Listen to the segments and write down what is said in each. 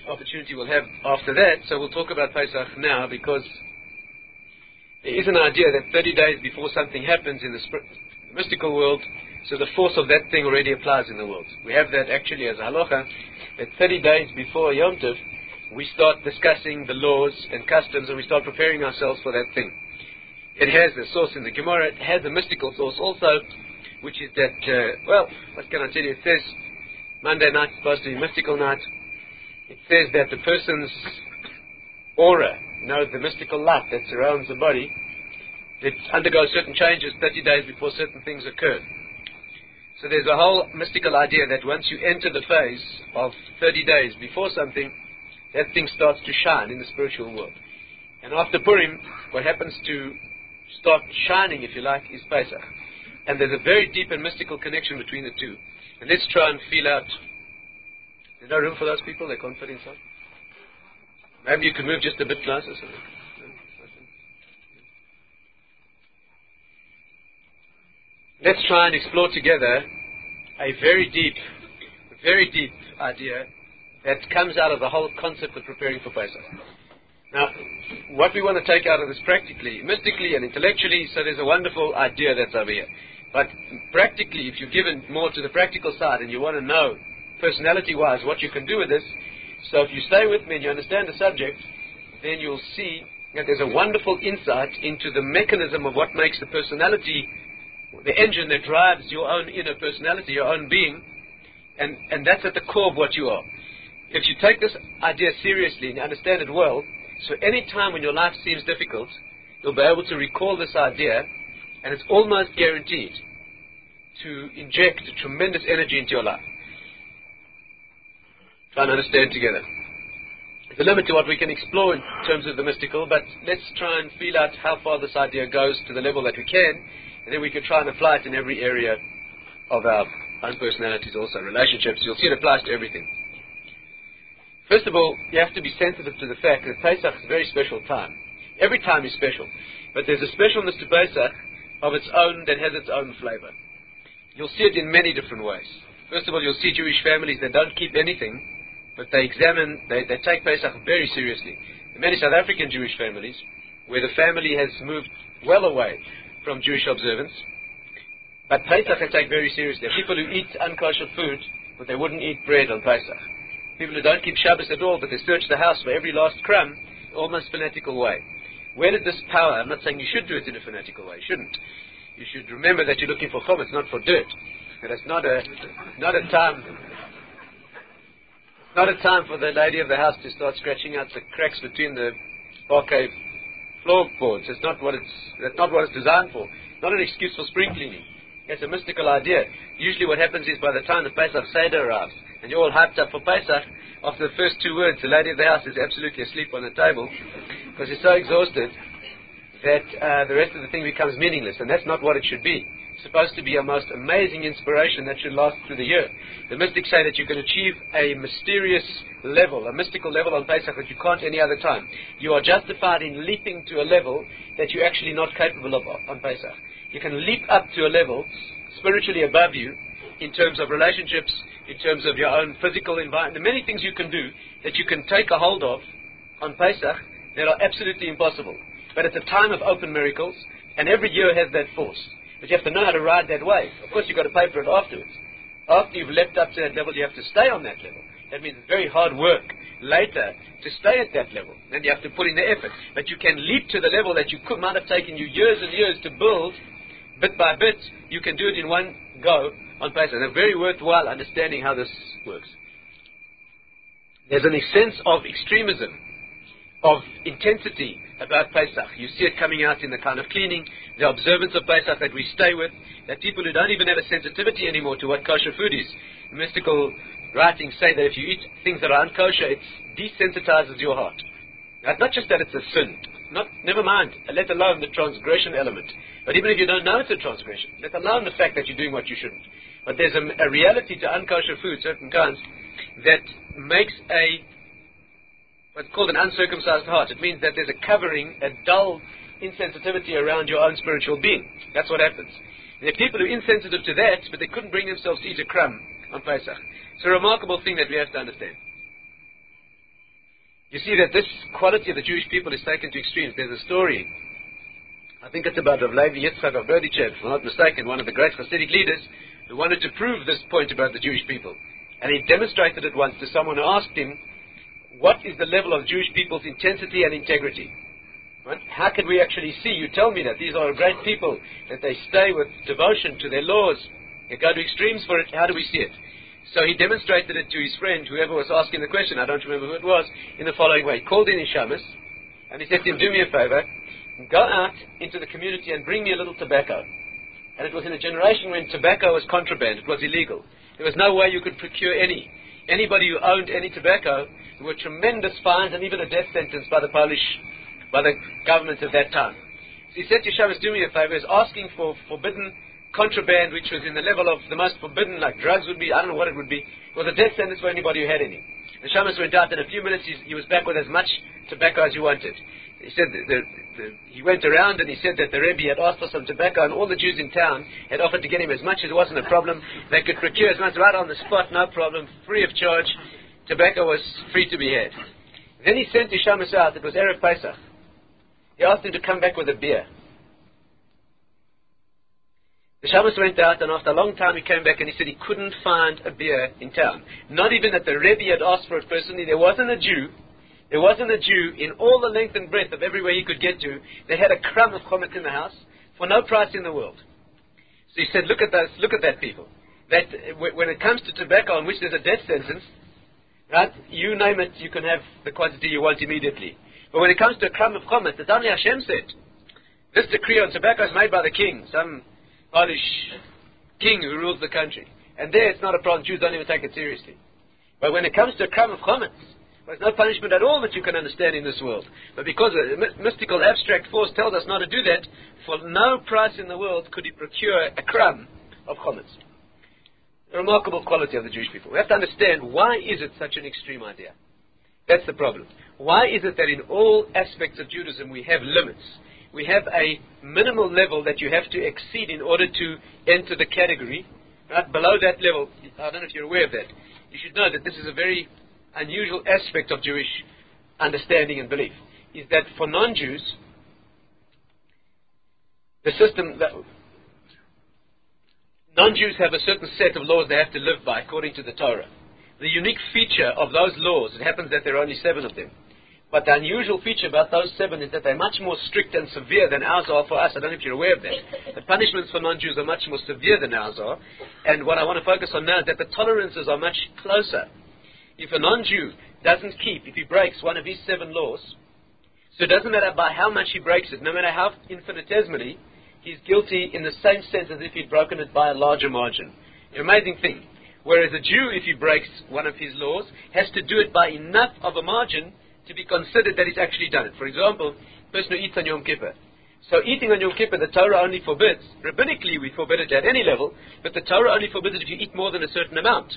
opportunity we'll have after that, so we'll talk about Pesach now, because there is an idea that 30 days before something happens in the mystical world, so the force of that thing already applies in the world. We have that actually as a halacha, that 30 days before Yom Tov, we start discussing the laws and customs, and we start preparing ourselves for that thing. It has a source in the Gemara. It has a mystical source also, which is that, what can I tell you? It says Monday night is supposed to be mystical night. It says that the person's aura, the mystical light that surrounds the body, it undergoes certain changes 30 days before certain things occur. So there's a whole mystical idea that once you enter the phase of 30 days before something, that thing starts to shine in the spiritual world. And after Purim, what happens to start shining, if you like, is Pesach. And there's a very deep and mystical connection between the two. And let's try and feel out. There's no room for those people? They can't fit inside? Maybe you can move just a bit closer. Let's try and explore together a very deep idea that comes out of the whole concept of preparing for Pesach. Now, what we want to take out of this practically, mystically and intellectually, so there's a wonderful idea that's over here. But practically, if you're given more to the practical side and you want to know, personality-wise, what you can do with this, so if you stay with me and you understand the subject, then you'll see that there's a wonderful insight into the mechanism of what makes the personality, the engine that drives your own inner personality, your own being, and that's at the core of what you are. If you take this idea seriously and you understand it well, so any time when your life seems difficult, you'll be able to recall this idea, and it's almost guaranteed to inject a tremendous energy into your life. Try and understand together. There's a limit to what we can explore in terms of the mystical, but let's try and feel out how far this idea goes to the level that we can, and then we can try and apply it in every area of our own personalities also, relationships. You'll see it applies to everything. First of all, you have to be sensitive to the fact that Pesach is a very special time. Every time is special, but there's a specialness to Pesach of its own that has its own flavor. You'll see it in many different ways. First of all, you'll see Jewish families that don't keep anything, but they take Pesach very seriously. In many South African Jewish families, where the family has moved well away from Jewish observance, but Pesach they take very seriously. There are people who eat unkosher food, but they wouldn't eat bread on Pesach. People who don't keep Shabbos at all, but they search the house for every last crumb, almost fanatical way. Where did this power? I'm not saying you should do it in a fanatical way. You shouldn't. You should remember that you're looking for chometz, not for dirt. That it's not a time for the lady of the house to start scratching out the cracks between the parquet floorboards. That's not what it's designed for. Not an excuse for spring cleaning. It's a mystical idea. Usually what happens is by the time the Pesach Seder arrives, and you're all hyped up for Pesach, after the first 2 words, the lady of the house is absolutely asleep on the table, because she's so exhausted that the rest of the thing becomes meaningless, and that's not what it should be. It's supposed to be a most amazing inspiration that should last through the year. The mystics say that you can achieve a mysterious level, a mystical level on Pesach that you can't any other time. You are justified in leaping to a level that you're actually not capable of on Pesach. You can leap up to a level spiritually above you in terms of relationships, in terms of your own physical environment. There are many things you can do that you can take a hold of on Pesach that are absolutely impossible. But it's a time of open miracles, and every year has that force. But you have to know how to ride that wave. Of course, you've got to pay for it afterwards. After you've leapt up to that level, you have to stay on that level. That means it's very hard work later to stay at that level. Then you have to put in the effort. But you can leap to the level that might have taken you years and years to build, bit by bit. You can do it in one go on Pesach. They're very worthwhile understanding how this works. There's a sense of extremism, of intensity about Pesach. You see it coming out in the kind of cleaning, the observance of Pesach that we stay with, that people who don't even have a sensitivity anymore to what kosher food is. Mystical writings say that if you eat things that are unkosher, it desensitizes your heart. Now, not just that it's a sin, never mind, let alone the transgression element. But even if you don't know it's a transgression, let alone the fact that you're doing what you shouldn't. But there's a reality to unkosher food, certain kinds, that makes what's called an uncircumcised heart. It means that there's a covering, a dull insensitivity around your own spiritual being. That's what happens. There are people who are insensitive to that, but they couldn't bring themselves to eat a crumb on Pesach. It's a remarkable thing that we have to understand. you see that this quality of the Jewish people is taken to extremes. There's a story, I think it's about Rav Levi Yitzchak of Berdichev, if I'm not mistaken, one of the great Hasidic leaders, who wanted to prove this point about the Jewish people. And he demonstrated it once to someone who asked him, what is the level of Jewish people's intensity and integrity? Right? How can we actually see? You tell me that these are great people, that they stay with devotion to their laws, they go to extremes for it. How do we see it? So he demonstrated it to his friend, whoever was asking the question, I don't remember who it was, in the following way. He called in his shamus, and he said to him, do me a favor, go out into the community and bring me a little tobacco. And it was in a generation when tobacco was contraband, it was illegal. There was no way you could procure any. Anybody who owned any tobacco, there were tremendous fines and even a death sentence by the government at that time. So he said to Shabbos, do me a favor, he was asking for forbidden contraband, which was in the level of the most forbidden, like drugs would be, I don't know what it would be. It was a death sentence for anybody who had any. And Shabbos went out, and in a few minutes he was back with as much tobacco as he wanted. He said he went around and he said that the Rebbe had asked for some tobacco, and all the Jews in town had offered to get him as much as it wasn't a problem. They could procure as much right on the spot, no problem, free of charge. Tobacco was free to be had. Then he sent his shamus out. It was Erev Pesach. He asked him to come back with a beer. The shamus went out, and after a long time he came back and he said he couldn't find a beer in town. Not even that the Rebbe had asked for it personally. There wasn't a Jew in all the length and breadth of everywhere he could get to that had a crumb of chometz in the house for no price in the world. So he said, look at that people. That when it comes to tobacco on which there's a death sentence, right, you name it, you can have the quantity you want immediately. But when it comes to a crumb of chometz, it's only Hashem said. This decree on tobacco is made by the king, some Polish king who rules the country. And there it's not a problem. Jews don't even take it seriously. But when it comes to a crumb of chometz, there's no punishment at all that you can understand in this world. But because a mystical abstract force tells us not to do that, for no price in the world could he procure a crumb of chometz. A remarkable quality of the Jewish people. We have to understand, why is it such an extreme idea? That's the problem. Why is it that in all aspects of Judaism we have limits? We have a minimal level that you have to exceed in order to enter the category. Right? Below that level, I don't know if you're aware of that, you should know that this is a very unusual aspect of Jewish understanding and belief, is that for non-Jews, the system that non-Jews have a certain set of laws they have to live by according to the Torah. The unique feature of those laws, it happens that there are only 7 of them, but the unusual feature about those 7 is that they're much more strict and severe than ours are for us. I don't know if you're aware of that. The punishments for non-Jews are much more severe than ours are, and what I want to focus on now is that the tolerances are much closer. If a non-Jew doesn't keep, if he breaks one of his 7 laws, so it doesn't matter by how much he breaks it, no matter how infinitesimally, he's guilty in the same sense as if he'd broken it by a larger margin. An amazing thing. Whereas a Jew, if he breaks one of his laws, has to do it by enough of a margin to be considered that he's actually done it. For example, a person who eats on Yom Kippur. So eating on Yom Kippur, the Torah only forbids. Rabbinically, we forbid it at any level, but the Torah only forbids it if you eat more than a certain amount.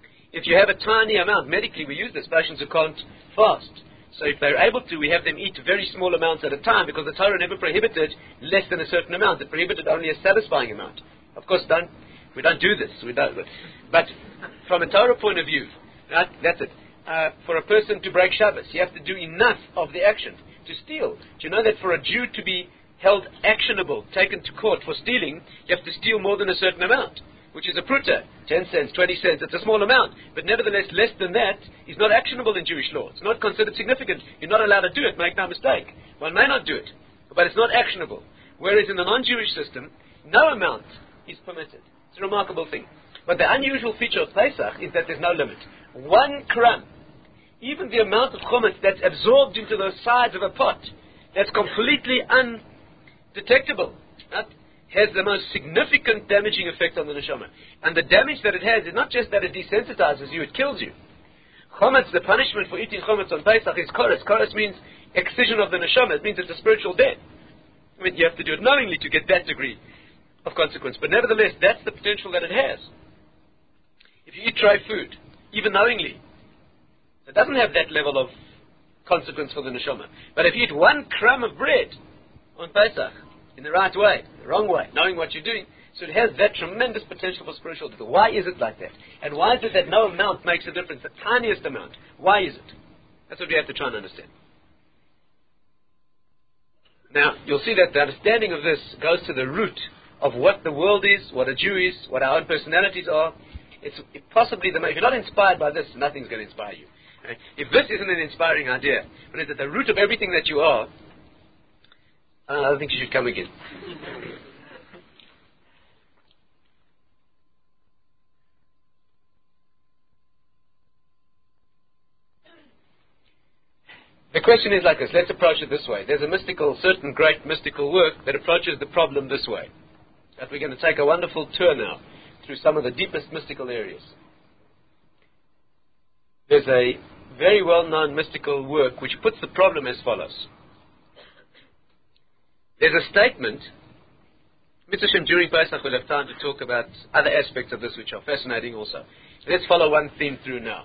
If you have a tiny amount, medically we use this, patients who can't fast. So if they're able to, we have them eat very small amounts at a time, because the Torah never prohibited less than a certain amount. It prohibited only a satisfying amount. Of course, we don't do this. We don't. But from a Torah point of view, right, that's it. For a person to break Shabbos, you have to do enough of the action. To steal, do you know that for a Jew to be held actionable, taken to court for stealing, you have to steal more than a certain amount, which is a pruta, 10 cents, 20 cents, it's a small amount. But nevertheless, less than that is not actionable in Jewish law. It's not considered significant. You're not allowed to do it, make no mistake. One may not do it, but it's not actionable. Whereas in the non-Jewish system, no amount is permitted. It's a remarkable thing. But the unusual feature of Pesach is that there's no limit. 1 crumb, even the amount of chometz that's absorbed into the sides of a pot, that's completely undetectable, right, has the most significant damaging effect on the neshama. And the damage that it has is not just that it desensitizes you, it kills you. Chometz, the punishment for eating chometz on Pesach is koros. Koros means excision of the neshama. It means it's a spiritual death. I mean, you have to do it knowingly to get that degree of consequence. But nevertheless, that's the potential that it has. If you eat dry food, even knowingly, it doesn't have that level of consequence for the neshama. But if you eat 1 crumb of bread on Pesach, in the right way, the wrong way, knowing what you're doing, so it has that tremendous potential for spiritual death. Why is it like that? And why is it that no amount makes a difference, the tiniest amount? Why is it? That's what we have to try and understand. Now, you'll see that the understanding of this goes to the root of what the world is, what a Jew is, what our own personalities are. It's possibly if you're not inspired by this, nothing's going to inspire you. Right? If this isn't an inspiring idea, but it's at the root of everything that you are, I don't think you should come again. The question is like this. Let's approach it this way. There's a certain great mystical work that approaches the problem this way. That we're going to take a wonderful tour now through some of the deepest mystical areas. There's a very well-known mystical work which puts the problem as follows. There's a statement, Mitzvah Shem, during Pesach we'll have time to talk about other aspects of this which are fascinating also. Let's follow one theme through now.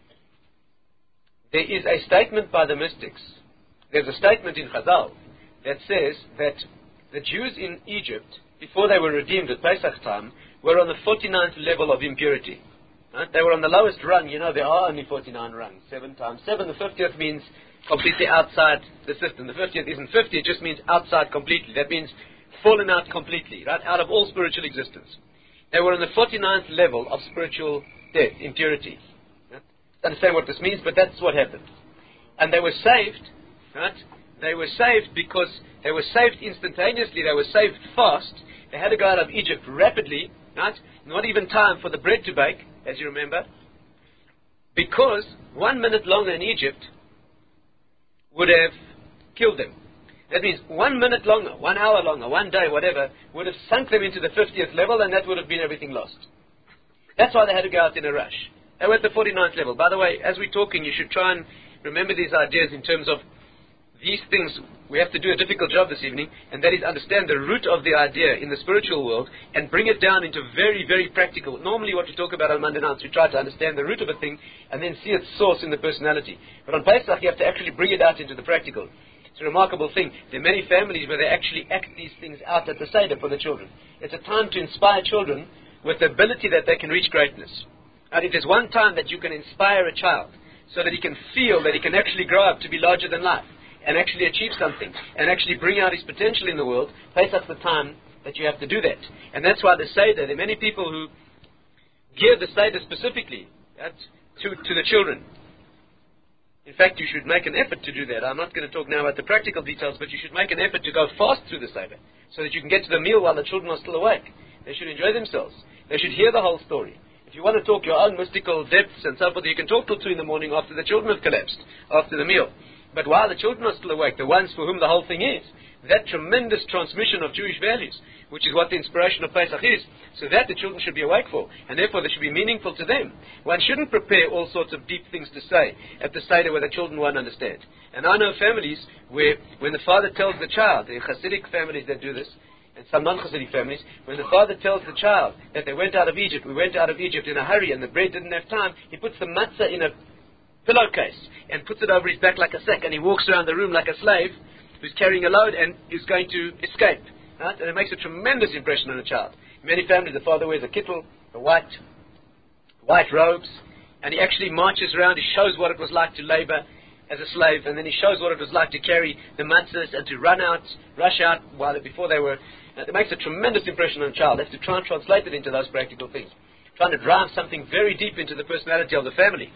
There is a statement by the mystics. There's a statement in Chazal that says that the Jews in Egypt, before they were redeemed at Pesach time, were on the 49th level of impurity. Right? They were on the lowest rung. You know, there are only 49 rungs. 7 times 7. The 50th means completely outside the system. The 50th isn't 50. It just means outside completely. That means fallen out completely, right? Out of all spiritual existence. They were on the 49th level of spiritual death, impurity. Understand what this means, but that's what happened. And they were saved, right? They were saved because they were saved instantaneously. They were saved fast. They had to go out of Egypt rapidly, right? Not even time for the bread to bake, as you remember, because 1 minute longer in Egypt would have killed them. That means 1 minute longer, 1 hour longer, 1 day, whatever, would have sunk them into the 50th level, and that would have been everything lost. That's why they had to go out in a rush. They were at the 49th level. By the way, as we're talking, you should try and remember these ideas in terms of these things. We have to do a difficult job this evening, and that is understand the root of the idea in the spiritual world and bring it down into very, very practical. Normally what we talk about on Monday nights, we try to understand the root of a thing and then see its source in the personality. But on Pesach, you have to actually bring it out into the practical. It's a remarkable thing. There are many families where they actually act these things out at the Seder for the children. It's a time to inspire children with the ability that they can reach greatness. And if there's one time that you can inspire a child so that he can feel that he can actually grow up to be larger than life and actually achieve something and actually bring out his potential in the world, Pesach's the time that you have to do that. And that's why the Seder, there are many people who give the Seder specifically to the children. In fact, you should make an effort to do that. I'm not going to talk now about the practical details, but you should make an effort to go fast through the Seder so that you can get to the meal while the children are still awake. They should enjoy themselves. They should hear the whole story. If you want to talk your own mystical depths and so forth, you can talk till 2 in the morning after the children have collapsed, after the meal. But while the children are still awake, the ones for whom the whole thing is, that tremendous transmission of Jewish values, which is what the inspiration of Pesach is, so that the children should be awake for, and therefore they should be meaningful to them. One shouldn't prepare all sorts of deep things to say at the Seder where the children won't understand. And I know families where, when the father tells the child, there are Hasidic families that do this, and some non-Hasidic families, when the father tells the child that they went out of Egypt, we went out of Egypt in a hurry and the bread didn't have time, he puts the matzah in a pillowcase and puts it over his back like a sack, and he walks around the room like a slave who's carrying a load and is going to escape. Right? And it makes a tremendous impression on a child. In many families, the father wears a kittel, the white robes, and he actually marches around. He shows what it was like to labor as a slave, and then he shows what it was like to carry the matzahs and to rush out before they were. It makes a tremendous impression on a child. They have to try and translate it into those practical things, trying to drive something very deep into the personality of the family.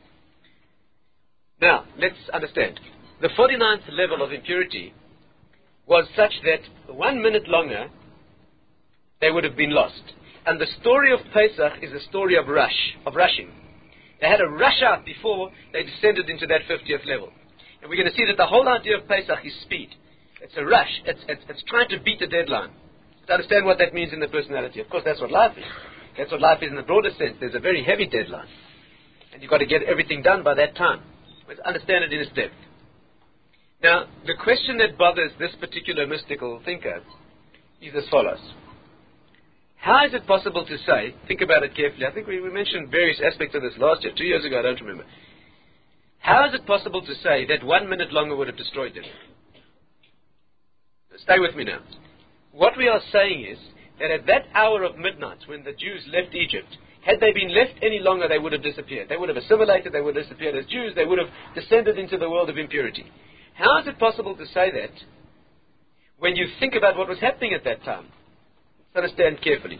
Now, let's understand. The 49th level of impurity was such that 1 minute longer, they would have been lost. And the story of Pesach is a story of rushing. They had to rush out before they descended into that 50th level. And we're going to see that the whole idea of Pesach is speed. It's a rush. It's trying to beat the deadline. To understand what that means in the personality. Of course, that's what life is. That's what life is in the broader sense. There's a very heavy deadline. And you've got to get everything done by that time. Let's understand it in its depth. Now, the question that bothers this particular mystical thinker is as follows. How is it possible to say, think about it carefully, I think we mentioned various aspects of this last year, 2 years ago, I don't remember. How is it possible to say that 1 minute longer would have destroyed them? Stay with me now. What we are saying is that at that hour of midnight, when the Jews left Egypt, Had they been left any longer, they would have disappeared. They would have assimilated, they would have disappeared as Jews, they would have descended into the world of impurity. How is it possible to say that when you think about what was happening at that time? Let's understand carefully.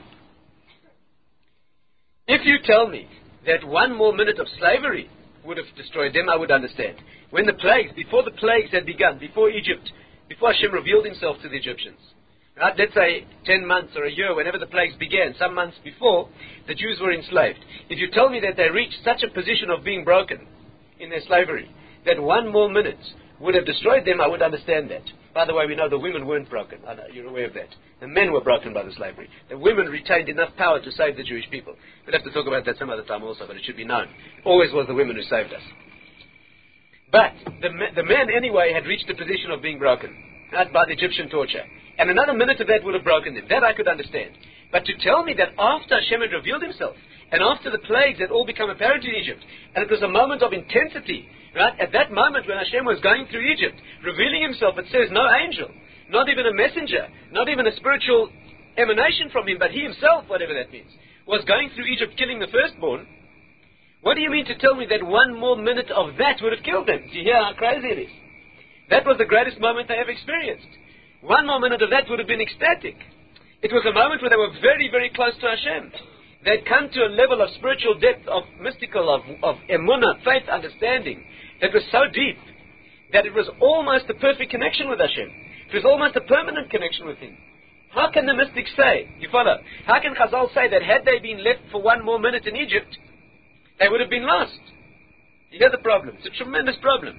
If you tell me that one more minute of slavery would have destroyed them, I would understand. When the plagues, before the plagues had begun, before Hashem revealed himself to the Egyptians, right, let's say 10 months or a year, whenever the plagues began, some months before, the Jews were enslaved. If you tell me that they reached such a position of being broken in their slavery, that one more minute would have destroyed them, I would understand that. By the way, we know the women weren't broken. I know you're aware of that. The men were broken by the slavery. The women retained enough power to save the Jewish people. We'll have to talk about that some other time also, but it should be known. It always was the women who saved us. But the men, anyway, had reached the position of being broken, right, by the Egyptian torture. And another minute of that would have broken them. That I could understand. But to tell me that after Hashem had revealed himself, and after the plagues had all become apparent in Egypt, and it was a moment of intensity, right? At that moment when Hashem was going through Egypt, revealing himself, it says no angel, not even a messenger, not even a spiritual emanation from him, but he himself, whatever that means, was going through Egypt killing the firstborn. What do you mean to tell me that one more minute of that would have killed them? Do you hear how crazy it is? That was the greatest moment they ever experienced. One more minute of that would have been ecstatic. It was a moment where they were very, very close to Hashem. They'd come to a level of spiritual depth, of mystical, of emunah, faith, understanding, that was so deep that it was almost a perfect connection with Hashem. It was almost a permanent connection with Him. How can the mystics say, you follow, how can Chazal say that had they been left for one more minute in Egypt, they would have been lost? You hear the problem? It's a tremendous problem.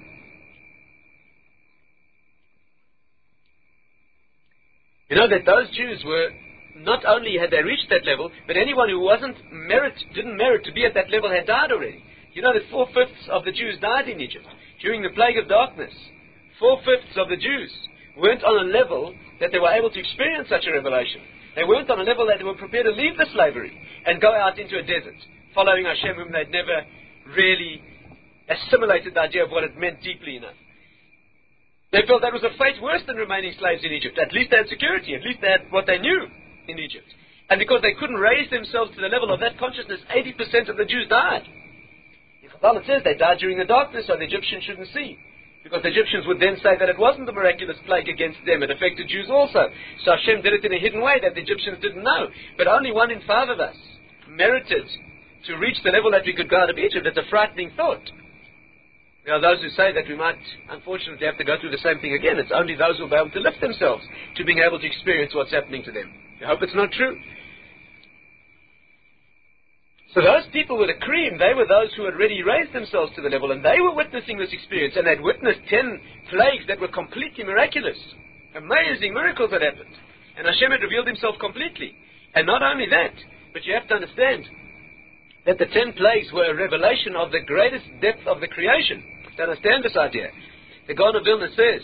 You know that those Jews were, not only had they reached that level, but anyone who didn't merit to be at that level had died already. You know that 4/5 of the Jews died in Egypt during the plague of darkness. 4/5 of the Jews weren't on a level that they were able to experience such a revelation. They weren't on a level that they were prepared to leave the slavery and go out into a desert, following Hashem, whom they'd never really assimilated the idea of what it meant deeply enough. They felt that was a fate worse than remaining slaves in Egypt. At least they had security. At least they had what they knew in Egypt. And because they couldn't raise themselves to the level of that consciousness, 80% of the Jews died. In Chazal it says they died during the darkness, so the Egyptians shouldn't see. Because the Egyptians would then say that it wasn't the miraculous plague against them, it affected Jews also. So Hashem did it in a hidden way that the Egyptians didn't know. But only 1 in 5 of us merited to reach the level that we could go out of Egypt. It's a frightening thought. There are those who say that we might, unfortunately, have to go through the same thing again. It's only those who will be able to lift themselves to being able to experience what's happening to them. I hope it's not true. So those people were the cream. They were those who had already raised themselves to the level, and they were witnessing this experience, and they'd witnessed 10 plagues that were completely miraculous. Amazing miracles had happened. And Hashem had revealed himself completely. And not only that, but you have to understand that the 10 plagues were a revelation of the greatest depth of the creation. To understand this idea, the Gaon of Vilna says,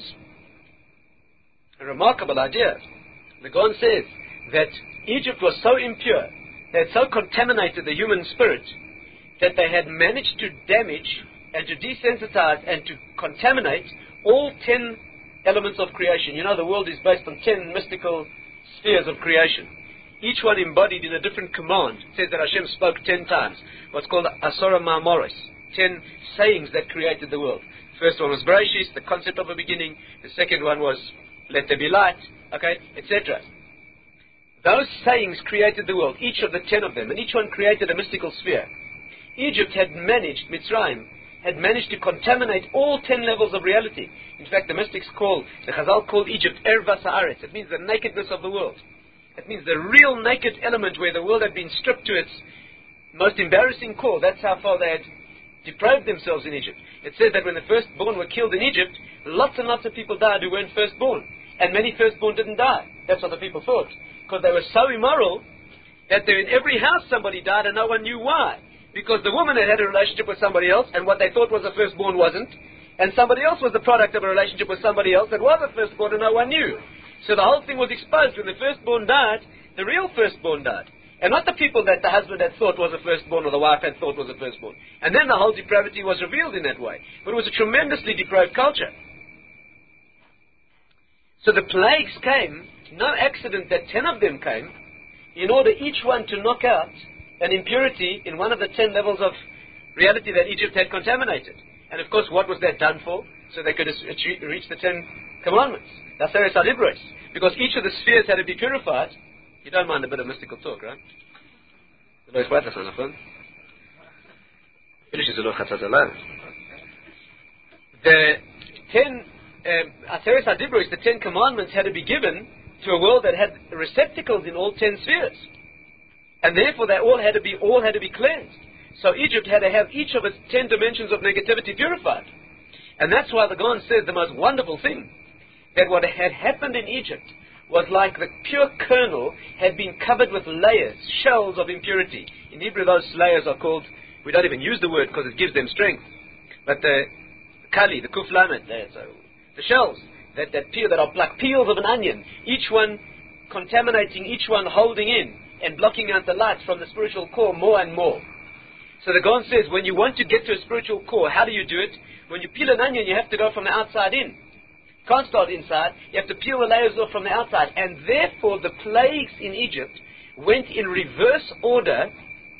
a remarkable idea. The Gaon says that Egypt was so impure, they had so contaminated the human spirit, that they had managed to damage and to desensitize and to contaminate all 10 elements of creation. You know, the world is based on 10 mystical spheres of creation. Each one embodied in a different command. It says that Hashem spoke 10 times. What's called Asora Ma'amoros. 10 sayings that created the world. The first one was Bereshis, the concept of a beginning. The second one was let there be light, okay, etc. Those sayings created the world, each of the 10 of them, and each one created a mystical sphere. Egypt had managed, Mitzrayim, had managed to contaminate all 10 levels of reality. In fact, the mystics the Chazal called Egypt Ervas Haaretz. It means the nakedness of the world. It means the real naked element where the world had been stripped to its most embarrassing core. That's how far they had depraved themselves in Egypt. It said that when the firstborn were killed in Egypt, lots and lots of people died who weren't firstborn. And many firstborn didn't die. That's what the people thought. Because they were so immoral that in every house somebody died and no one knew why. Because the woman had had a relationship with somebody else and what they thought was a firstborn wasn't. And somebody else was the product of a relationship with somebody else that was a firstborn and no one knew. So the whole thing was exposed. When the firstborn died, the real firstborn died. And not the people that the husband had thought was a firstborn or the wife had thought was a firstborn. And then the whole depravity was revealed in that way. But it was a tremendously depraved culture. So the plagues came, no accident that 10 of them came, in order each one to knock out an impurity in one of the 10 levels of reality that Egypt had contaminated. And of course, what was that done for? So they could reach the 10 commandments. That's Aseres HaDibros. Because each of the spheres had to be purified. You don't mind a bit of mystical talk, right? The 10 Aseres HaDibros, the 10 commandments, had to be given to a world that had receptacles in all 10 spheres. And therefore they all had to be cleansed. So Egypt had to have each of its 10 dimensions of negativity purified. And that's why the Gaon says the most wonderful thing, that what had happened in Egypt was like the pure kernel had been covered with layers, shells of impurity. In Hebrew those layers are called, we don't even use the word because it gives them strength, but the kali, the kuf lamed, the shells that peel, that are like peels of an onion, each one contaminating, each one holding in and blocking out the light from the spiritual core more and more. So the Gaon says, when you want to get to a spiritual core, how do you do it? When you peel an onion, you have to go from the outside in. Can't start inside. You have to peel the layers off from the outside. And therefore, the plagues in Egypt went in reverse order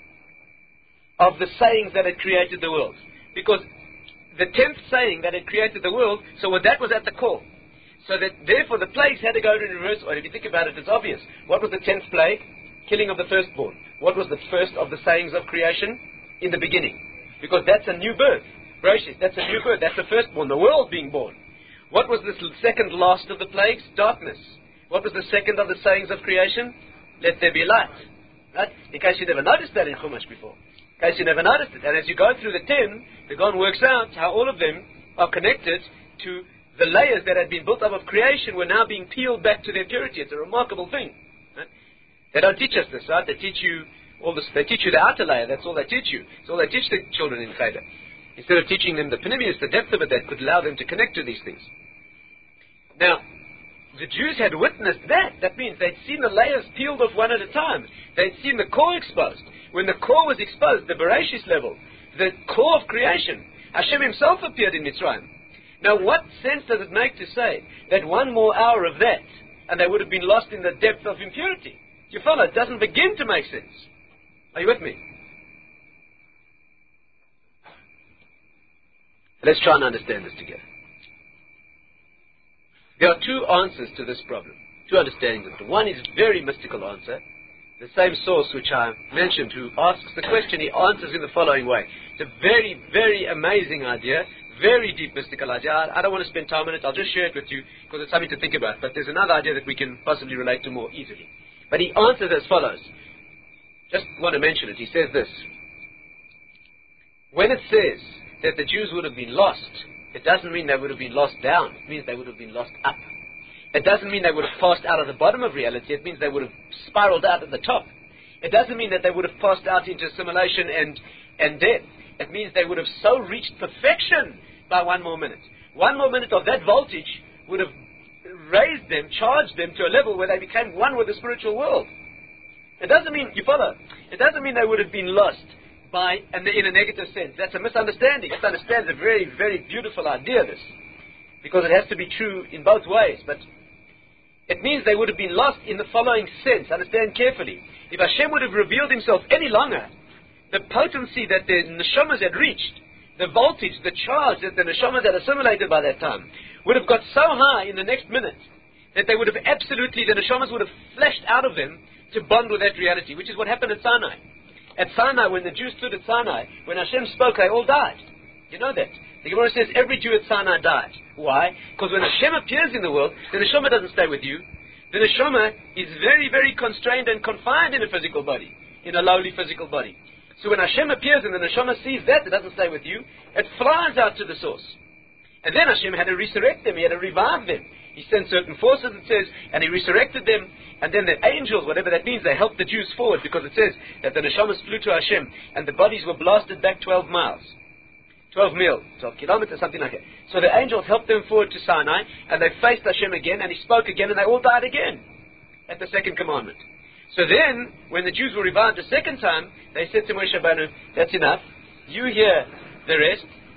of the sayings that had created the world. Because the 10th saying that had created the world, so that was at the core. So that therefore the plagues had to go in reverse order. If you think about it, it's obvious. What was the 10th plague? Killing of the firstborn. What was the first of the sayings of creation? In the beginning. Because that's a new birth. Bereshit, that's a new birth. That's the firstborn, the world being born. What was the second last of the plagues? Darkness. What was the second of the sayings of creation? Let there be light. Right? In case you never noticed that in Chumash before. In case you never noticed it. And as you go through the 10, the Gaon works out how all of them are connected to the layers that had been built up of creation were now being peeled back to their purity. It's a remarkable thing. Right? They don't teach us this, right? They teach you all this. They teach you the outer layer. That's all they teach you. It's all they teach the children in Cheder. Instead of teaching them the Pnimius, the depth of it, that could allow them to connect to these things. Now, the Jews had witnessed that. That means they'd seen the layers peeled off one at a time. They'd seen the core exposed. When the core was exposed, the Bereshis level, the core of creation, Hashem himself appeared in Mitzrayim. Now, what sense does it make to say that one more hour of that, and they would have been lost in the depth of impurity? Do you follow? It doesn't begin to make sense. Are you with me? Let's try and understand this together. There are two answers to this problem, two understandings of it. One is a very mystical answer. The same source which I mentioned who asks the question, he answers in the following way. It's a very, very amazing idea, very deep mystical idea. I don't want to spend time on it. I'll just share it with you because it's something to think about. But there's another idea that we can possibly relate to more easily. But he answers as follows. Just want to mention it. He says this. When it says that the Jews would have been lost, it doesn't mean they would have been lost down. It means they would have been lost up. It doesn't mean they would have passed out of the bottom of reality. It means they would have spiraled out at the top. It doesn't mean that they would have passed out into assimilation and death. It means they would have so reached perfection by one more minute. One more minute of that voltage would have raised them, charged them to a level where they became one with the spiritual world. It doesn't mean, you follow? It doesn't mean they would have been lost in a negative sense. That's a misunderstanding. Misunderstand a very, very beautiful idea, this. Because it has to be true in both ways. But it means they would have been lost in the following sense. Understand carefully. If Hashem would have revealed himself any longer, the potency that the neshamas had reached, the voltage, the charge that the neshamas had assimilated by that time, would have got so high in the next minute that they would have absolutely, the neshamas would have flashed out of them to bond with that reality, which is what happened at Sinai. At Sinai, when the Jews stood at Sinai, when Hashem spoke, they all died. You know that. The Gemara says every Jew at Sinai died. Why? Because when Hashem appears in the world, the neshama doesn't stay with you. The neshama is very, very constrained and confined in a physical body, in a lowly physical body. So when Hashem appears and the neshama sees that, it doesn't stay with you. It flies out to the source. And then Hashem had to resurrect them. He had to revive them. He sent certain forces, it says, and he resurrected them. And then the angels, whatever that means, they helped the Jews forward, because it says that the neshamas flew to Hashem and the bodies were blasted back 12 miles. 12 mil, 12 kilometers, something like that. So the angels helped them forward to Sinai, and they faced Hashem again, and he spoke again, and they all died again at the second commandment. So then, when the Jews were revived the second time, they said to Moshe Rabbeinu, that's enough. You hear the rest.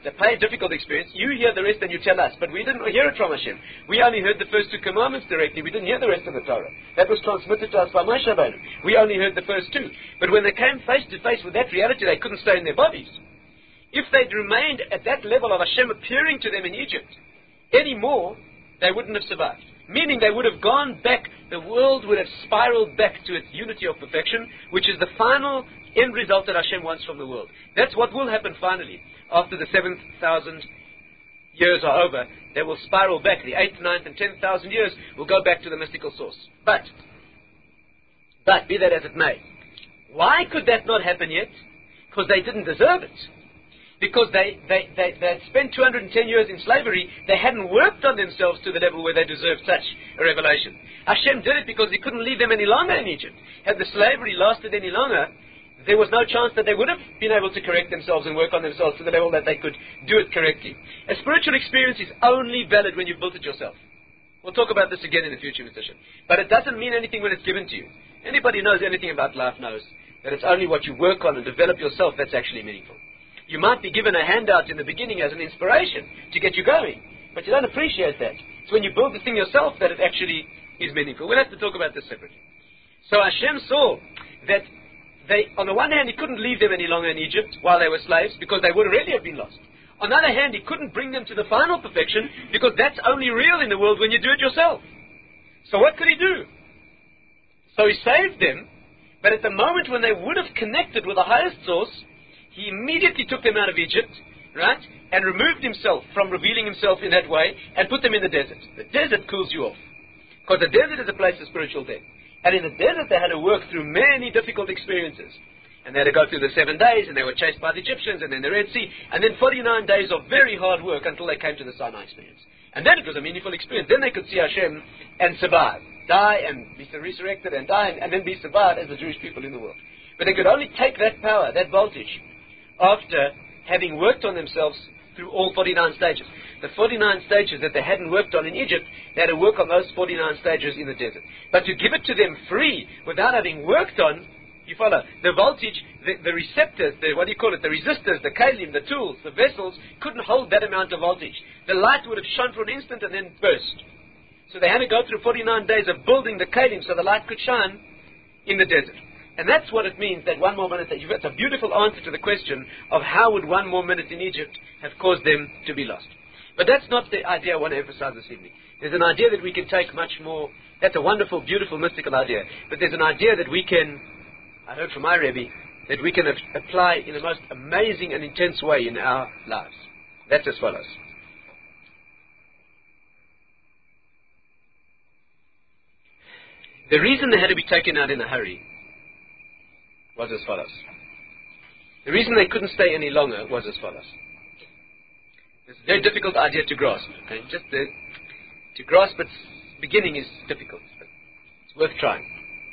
It's a pain, difficult experience. You hear the rest and you tell us, but we didn't hear it from Hashem. We only heard the first 2 commandments directly. We didn't hear the rest of the Torah. That was transmitted to us by Moshe Rabbeinu. We only heard the first 2. But when they came face to face with that reality, they couldn't stay in their bodies. If they'd remained at that level of Hashem appearing to them in Egypt anymore, they wouldn't have survived. Meaning they would have gone back, the world would have spiraled back to its unity of perfection, which is the final end result that Hashem wants from the world. That's what will happen finally. After the 7,000 years are over, they will spiral back. The 8th, 9th, and 10,000 years will go back to the mystical source. But, be that as it may, why could that not happen yet? Because they didn't deserve it. Because they had spent 210 years in slavery, they hadn't worked on themselves to the level where they deserved such a revelation. Hashem did it because He couldn't leave them any longer in Egypt. Had the slavery lasted any longer, there was no chance that they would have been able to correct themselves and work on themselves to the level that they could do it correctly. A spiritual experience is only valid when you've built it yourself. We'll talk about this again in the future, Mr. Shem. But it doesn't mean anything when it's given to you. Anybody who knows anything about life knows that it's only what you work on and develop yourself that's actually meaningful. You might be given a handout in the beginning as an inspiration to get you going, but you don't appreciate that. It's when you build the thing yourself that it actually is meaningful. We'll have to talk about this separately. So Hashem saw that they, on the one hand, He couldn't leave them any longer in Egypt while they were slaves because they would really have been lost. On the other hand, He couldn't bring them to the final perfection because that's only real in the world when you do it yourself. So what could He do? So He saved them, but at the moment when they would have connected with the highest source, He immediately took them out of Egypt, right, and removed Himself from revealing Himself in that way and put them in the desert. The desert cools you off. Because the desert is a place of spiritual death. And in the desert they had to work through many difficult experiences. And they had to go through the 7 days, and they were chased by the Egyptians, and then the Red Sea, and then 49 days of very hard work until they came to the Sinai experience. And then it was a meaningful experience. Then they could see Hashem and survive. Die and be resurrected and die and then be survived as the Jewish people in the world. But they could only take that power, that voltage, after having worked on themselves through all 49 stages. The 49 stages that they hadn't worked on in Egypt, they had to work on those 49 stages in the desert. But to give it to them free, without having worked on, you follow, the voltage, the receptors, the resistors, the kalim, the tools, the vessels, couldn't hold that amount of voltage. The light would have shone for an instant and then burst. So they had to go through 49 days of building the kalim so the light could shine in the desert. And that's what it means that 1 more minute, that's a beautiful answer to the question of how would 1 more minute in Egypt have caused them to be lost. But that's not the idea I want to emphasize this evening. There's an idea that we can take much more, that's a wonderful, beautiful, mystical idea. But there's an idea that we can, I heard from my Rebbe, that we can apply in the most amazing and intense way in our lives. That's as follows. The reason they had to be taken out in a hurry was as follows. The reason they couldn't stay any longer was as follows. It's a very difficult idea to grasp. Okay? To grasp its beginning is difficult, but it's worth trying.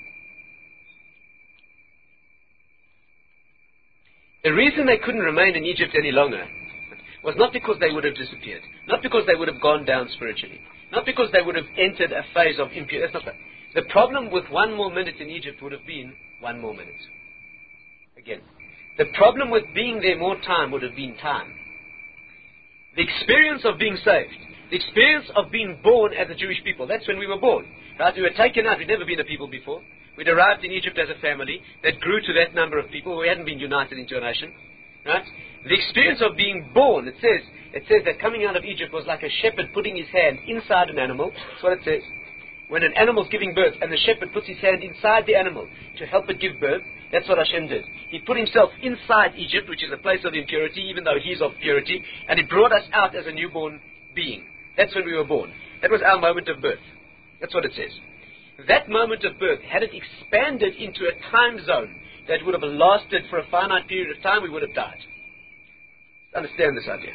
The reason they couldn't remain in Egypt any longer was not because they would have disappeared, not because they would have gone down spiritually, not because they would have entered a phase of impurity. That's not that. The problem with 1 more minute in Egypt would have been 1 more minute. Again, the problem with being there more time would have been time. The experience of being saved, the experience of being born as a Jewish people, that's when we were born. Right? We were taken out, we'd never been a people before. We'd arrived in Egypt as a family that grew to that number of people. We hadn't been united into a nation. Right? The experience of being born, it says that coming out of Egypt was like a shepherd putting his hand inside an animal. That's what it says. When an animal's giving birth and the shepherd puts his hand inside the animal to help it give birth, that's what Hashem did. He put Himself inside Egypt, which is a place of impurity, even though He's of purity, and He brought us out as a newborn being. That's when we were born. That was our moment of birth. That's what it says. That moment of birth, had it expanded into a time zone that would have lasted for a finite period of time, we would have died. Understand this idea.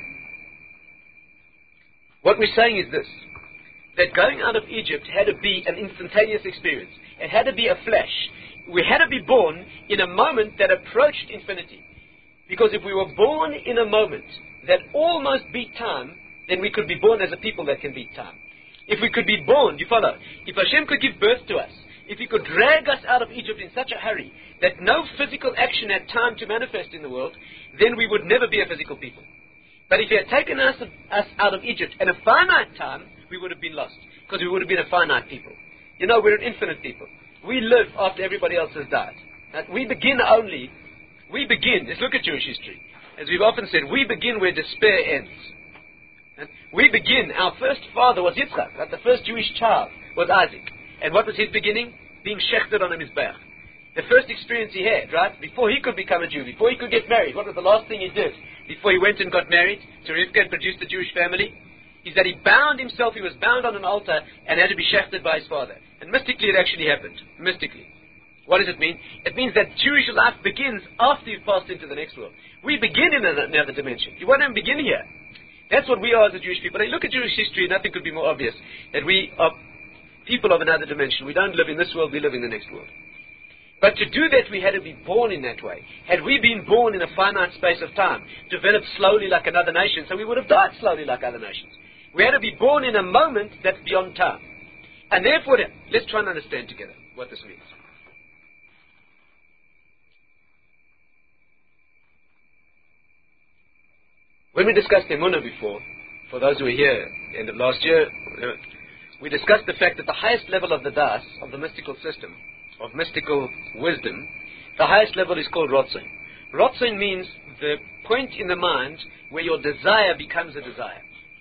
What we're saying is this, that going out of Egypt had to be an instantaneous experience. It had to be a flash. We had to be born in a moment that approached infinity. Because if we were born in a moment that almost beat time, then we could be born as a people that can beat time. If we could be born, you follow, if Hashem could give birth to us, if He could drag us out of Egypt in such a hurry that no physical action had time to manifest in the world, then we would never be a physical people. But if he had taken us out of Egypt in a finite time, we would have been lost, because we would have been a finite people. You know, we're an infinite people. We live after everybody else has died. We begin, let's look at Jewish history. As we've often said, we begin where despair ends. And we begin, our first father was Yitzchak, right? The first Jewish child was Isaac. And what was his beginning? Being shechted on a mizbeach. The first experience he had, right? Before he could become a Jew, before he could get married, what was the last thing he did before he went and got married to Rivka and produced a Jewish family? Is that he bound himself, he was bound on an altar and had to be shechted by his father. And mystically it actually happened. Mystically. What does it mean? It means that Jewish life begins after you've passed into the next world. We begin in another dimension. You won't even begin here. That's what we are as a Jewish people. When you look at Jewish history, nothing could be more obvious. That we are people of another dimension. We don't live in this world, we live in the next world. But to do that, we had to be born in that way. Had we been born in a finite space of time, developed slowly like another nation, so we would have died slowly like other nations. We had to be born in a moment that's beyond time. And therefore, let's try and understand together what this means. When we discussed Emunah before, for those who were here end of last year, we discussed the fact that the highest level of the das, of the mystical system, of mystical wisdom, the highest level is called Rotzon. Rotzon means the point in the mind where your desire becomes a desire.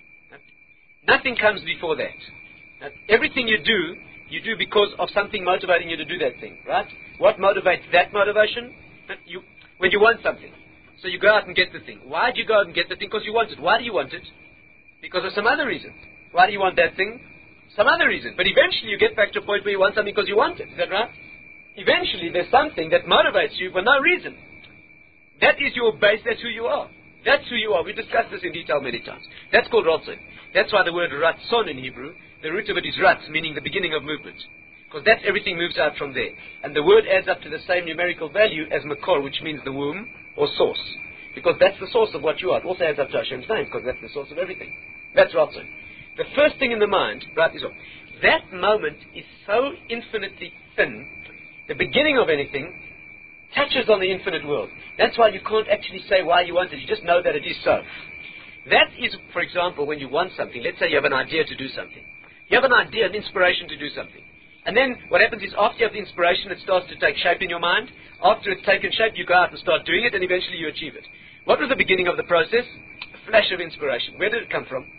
Nothing comes before that. Everything you do because of something motivating you to do that thing, right? What motivates that motivation? When you want something. So you go out and get the thing. Why do you go out and get the thing? Because you want it. Why do you want it? Because of some other reason. Why do you want that thing? Some other reason. But eventually you get back to a point where you want something because you want it. Is that right? Eventually there's something that motivates you for no reason. That is your base. That's who you are. That's who you are. We discussed this in detail many times. That's called Rotzon. That's why the word Ratzon in Hebrew, the root of it is Ratz, meaning the beginning of movement. Because that's everything moves out from there. And the word adds up to the same numerical value as Makor, which means the womb or source. Because that's the source of what you are. It also adds up to Hashem's name, because that's the source of everything. That's Ratzon. The first thing in the mind, right, is that moment is so infinitely thin, the beginning of anything touches on the infinite world. That's why you can't actually say why you want it. You just know that it is so. That is, for example, when you want something. Let's say you have an idea to do something. You have an idea, an inspiration to do something. And then what happens is after you have the inspiration, it starts to take shape in your mind. After it's taken shape, you go out and start doing it, and eventually you achieve it. What was the beginning of the process? A flash of inspiration. Where did it come from?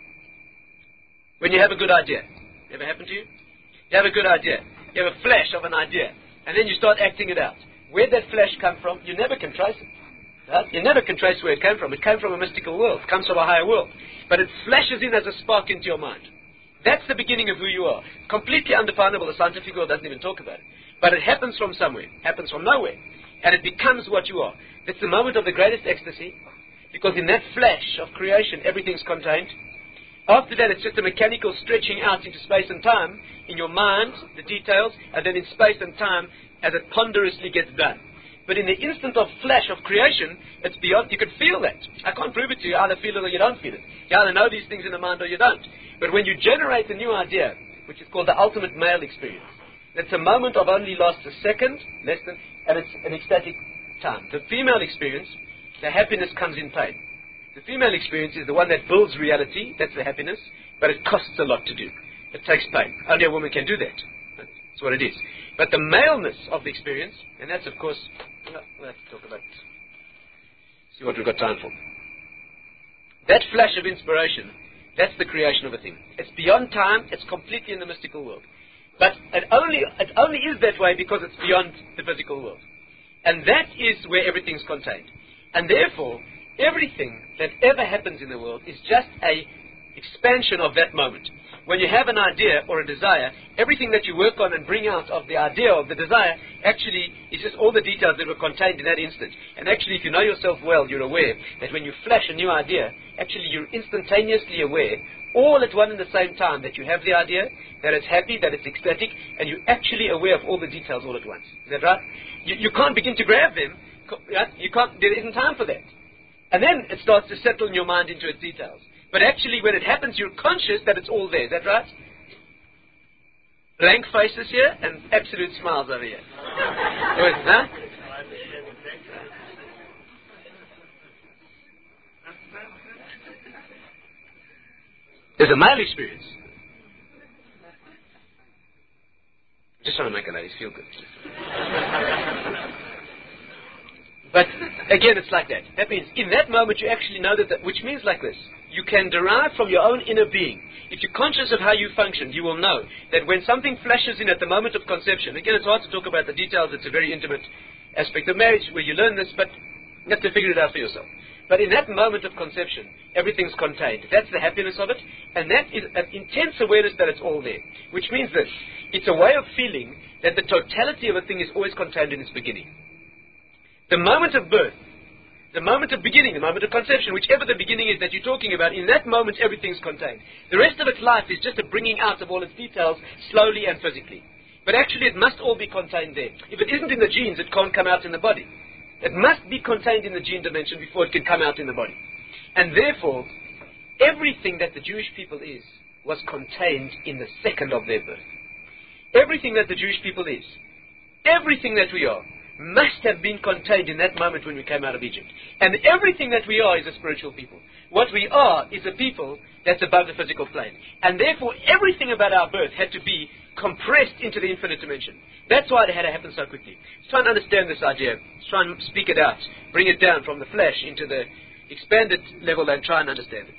When you have a good idea. Ever happened to you? You have a good idea. You have a flash of an idea. And then you start acting it out. Where did that flash come from? You never can trace it. Right? You never can trace where it came from. It came from a mystical world. It comes from a higher world. But it flashes in as a spark into your mind. That's the beginning of who you are. Completely undefinable. The scientific world doesn't even talk about it. But it happens from somewhere. It happens from nowhere. And it becomes what you are. That's the moment of the greatest ecstasy. Because in that flash of creation, everything's contained. After that, it's just a mechanical stretching out into space and time. In your mind, the details. And then in space and time, as it ponderously gets done. But in the instant of flash of creation, it's beyond, you can feel that. I can't prove it to you. You either feel it or you don't feel it. You either know these things in the mind or you don't. But when you generate a new idea, which is called the ultimate male experience, that's a moment of only lasts a second, less than, and it's an ecstatic time. The female experience, the happiness comes in pain. The female experience is the one that builds reality, that's the happiness, but it costs a lot to do. It takes pain. Only a woman can do that. That's what it is. But the maleness of the experience, and that's of course, we'll have to talk about, see what we've got time for. That flash of inspiration, that's the creation of a thing. It's beyond time, it's completely in the mystical world. But it only is that way because it's beyond the physical world. And that is where everything's contained. And therefore, everything that ever happens in the world is just a expansion of that moment. When you have an idea or a desire, everything that you work on and bring out of the idea of the desire actually is just all the details that were contained in that instant. And actually, if you know yourself well, you're aware that when you flash a new idea, actually you're instantaneously aware, all at one and the same time, that you have the idea, that it's happy, that it's ecstatic, and you're actually aware of all the details all at once. Is that right? You can't begin to grab them. Right? You can't. There isn't time for that. And then it starts to settle in your mind into its details. But actually, when it happens, you're conscious that it's all there. Is that right? Blank faces here and absolute smiles over here. Huh? There's a male experience. Just trying to make the ladies feel good. But again, it's like that. That means in that moment you actually know that, which means like this. You can derive from your own inner being. If you're conscious of how you function, you will know that when something flashes in at the moment of conception, again, it's hard to talk about the details, it's a very intimate aspect of marriage where you learn this, but you have to figure it out for yourself. But in that moment of conception, everything's contained. That's the happiness of it, and that is an intense awareness that it's all there. Which means this, it's a way of feeling that the totality of a thing is always contained in its beginning. The moment of birth, the moment of beginning, the moment of conception, whichever the beginning is that you're talking about, in that moment everything's contained. The rest of its life is just a bringing out of all its details slowly and physically. But actually it must all be contained there. If it isn't in the genes, it can't come out in the body. It must be contained in the gene dimension before it can come out in the body. And therefore, everything that the Jewish people is was contained in the second of their birth. Everything that the Jewish people is, everything that we are, must have been contained in that moment when we came out of Egypt. And everything that we are is a spiritual people. What we are is a people that's above the physical plane. And therefore, everything about our birth had to be compressed into the infinite dimension. That's why it had to happen so quickly. Let's try and understand this idea. Let's try and speak it out. Bring it down from the flesh into the expanded level and try and understand it.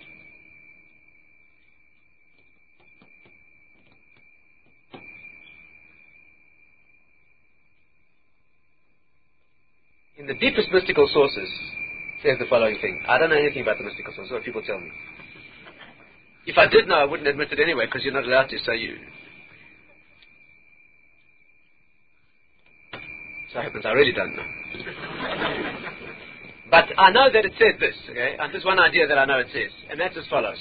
In the deepest mystical sources, says the following thing. I don't know anything about the mystical sources, what people tell me. If I did know, I wouldn't admit it anyway, because you're not allowed to, so happens I really don't know. But I know that it says this, okay? And there's one idea that I know it says, and that's as follows.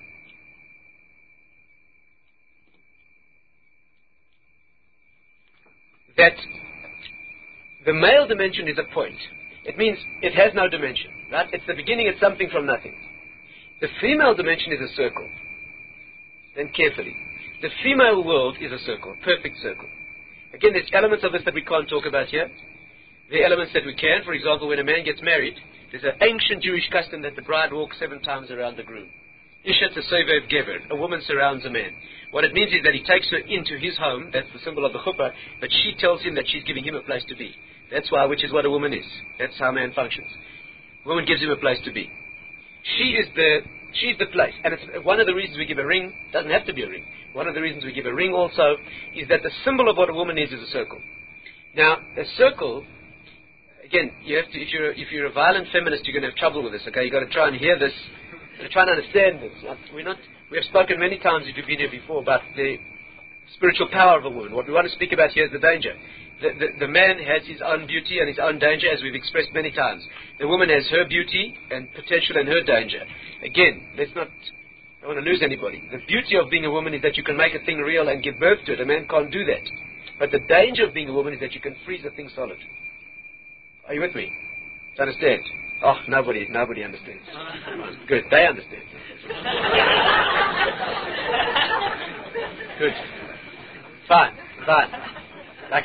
That the male dimension is a point. It means it has no dimension, right? It's the beginning, it's something from nothing. The female dimension is a circle. Then carefully. The female world is a circle, perfect circle. Again, there's elements of this that we can't talk about here. There are elements that we can. For example, when a man gets married, there's an ancient Jewish custom that the bride walks 7 times around the groom. Isha Tesevev Gever, a woman surrounds a man. What it means is that he takes her into his home, that's the symbol of the chuppah, but she tells him that she's giving him a place to be. That's why, which is what a woman is. That's how a man functions. A woman gives him a place to be. She's the place. And it's one of the reasons we give a ring. Doesn't have to be a ring. One of the reasons we give a ring also is that the symbol of what a woman is a circle. Now, a circle, again, you have to, if you're a violent feminist, you're going to have trouble with this, okay? You've got to try and hear this, and try and understand this. We have spoken many times, if you've been here before, about the spiritual power of a woman. What we want to speak about here is the danger. The man has his own beauty and his own danger, as we've expressed many times. The woman has her beauty and potential and her danger. Again, I don't want to lose anybody. The beauty of being a woman is that you can make a thing real and give birth to it. A man can't do that. But the danger of being a woman is that you can freeze a thing solid. Are you with me? Do you understand? Oh, nobody understands. Good, they understand. Good. Fine. Like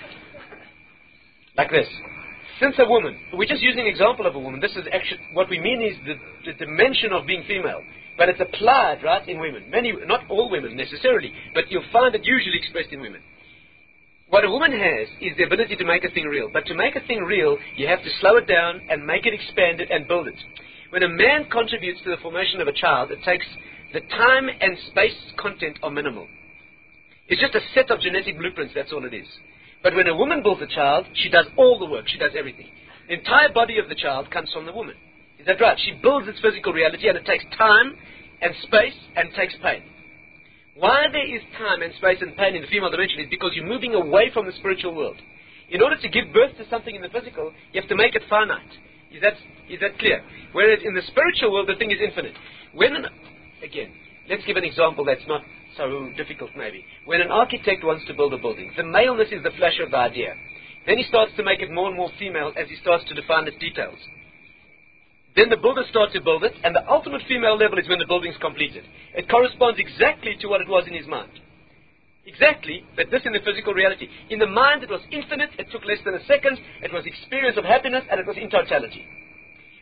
this. Since a woman, we're just using an example of a woman. This is actually, what we mean is the dimension of being female. But it's applied, right, in women. Not all women necessarily, but you'll find it usually expressed in women. What a woman has is the ability to make a thing real. But to make a thing real, you have to slow it down and make it expand it and build it. When a man contributes to the formation of a child, it takes the time and space content are minimal. It's just a set of genetic blueprints, that's all it is. But when a woman builds a child, she does all the work, she does everything. The entire body of the child comes from the woman. Is that right? She builds its physical reality, and it takes time and space and takes pain. Why there is time and space and pain in the female dimension is because you're moving away from the spiritual world. In order to give birth to something in the physical, you have to make it finite. Is that clear? Whereas in the spiritual world, the thing is infinite. Again, let's give an example that's not so difficult maybe. When an architect wants to build a building, the maleness is the flash of the idea. Then he starts to make it more and more female as he starts to define its details. Then the builders start to build it, and the ultimate female level is when the building's completed. It corresponds exactly to what it was in his mind. Exactly, but this in the physical reality. In the mind it was infinite, it took less than a second, it was experience of happiness, and it was in totality.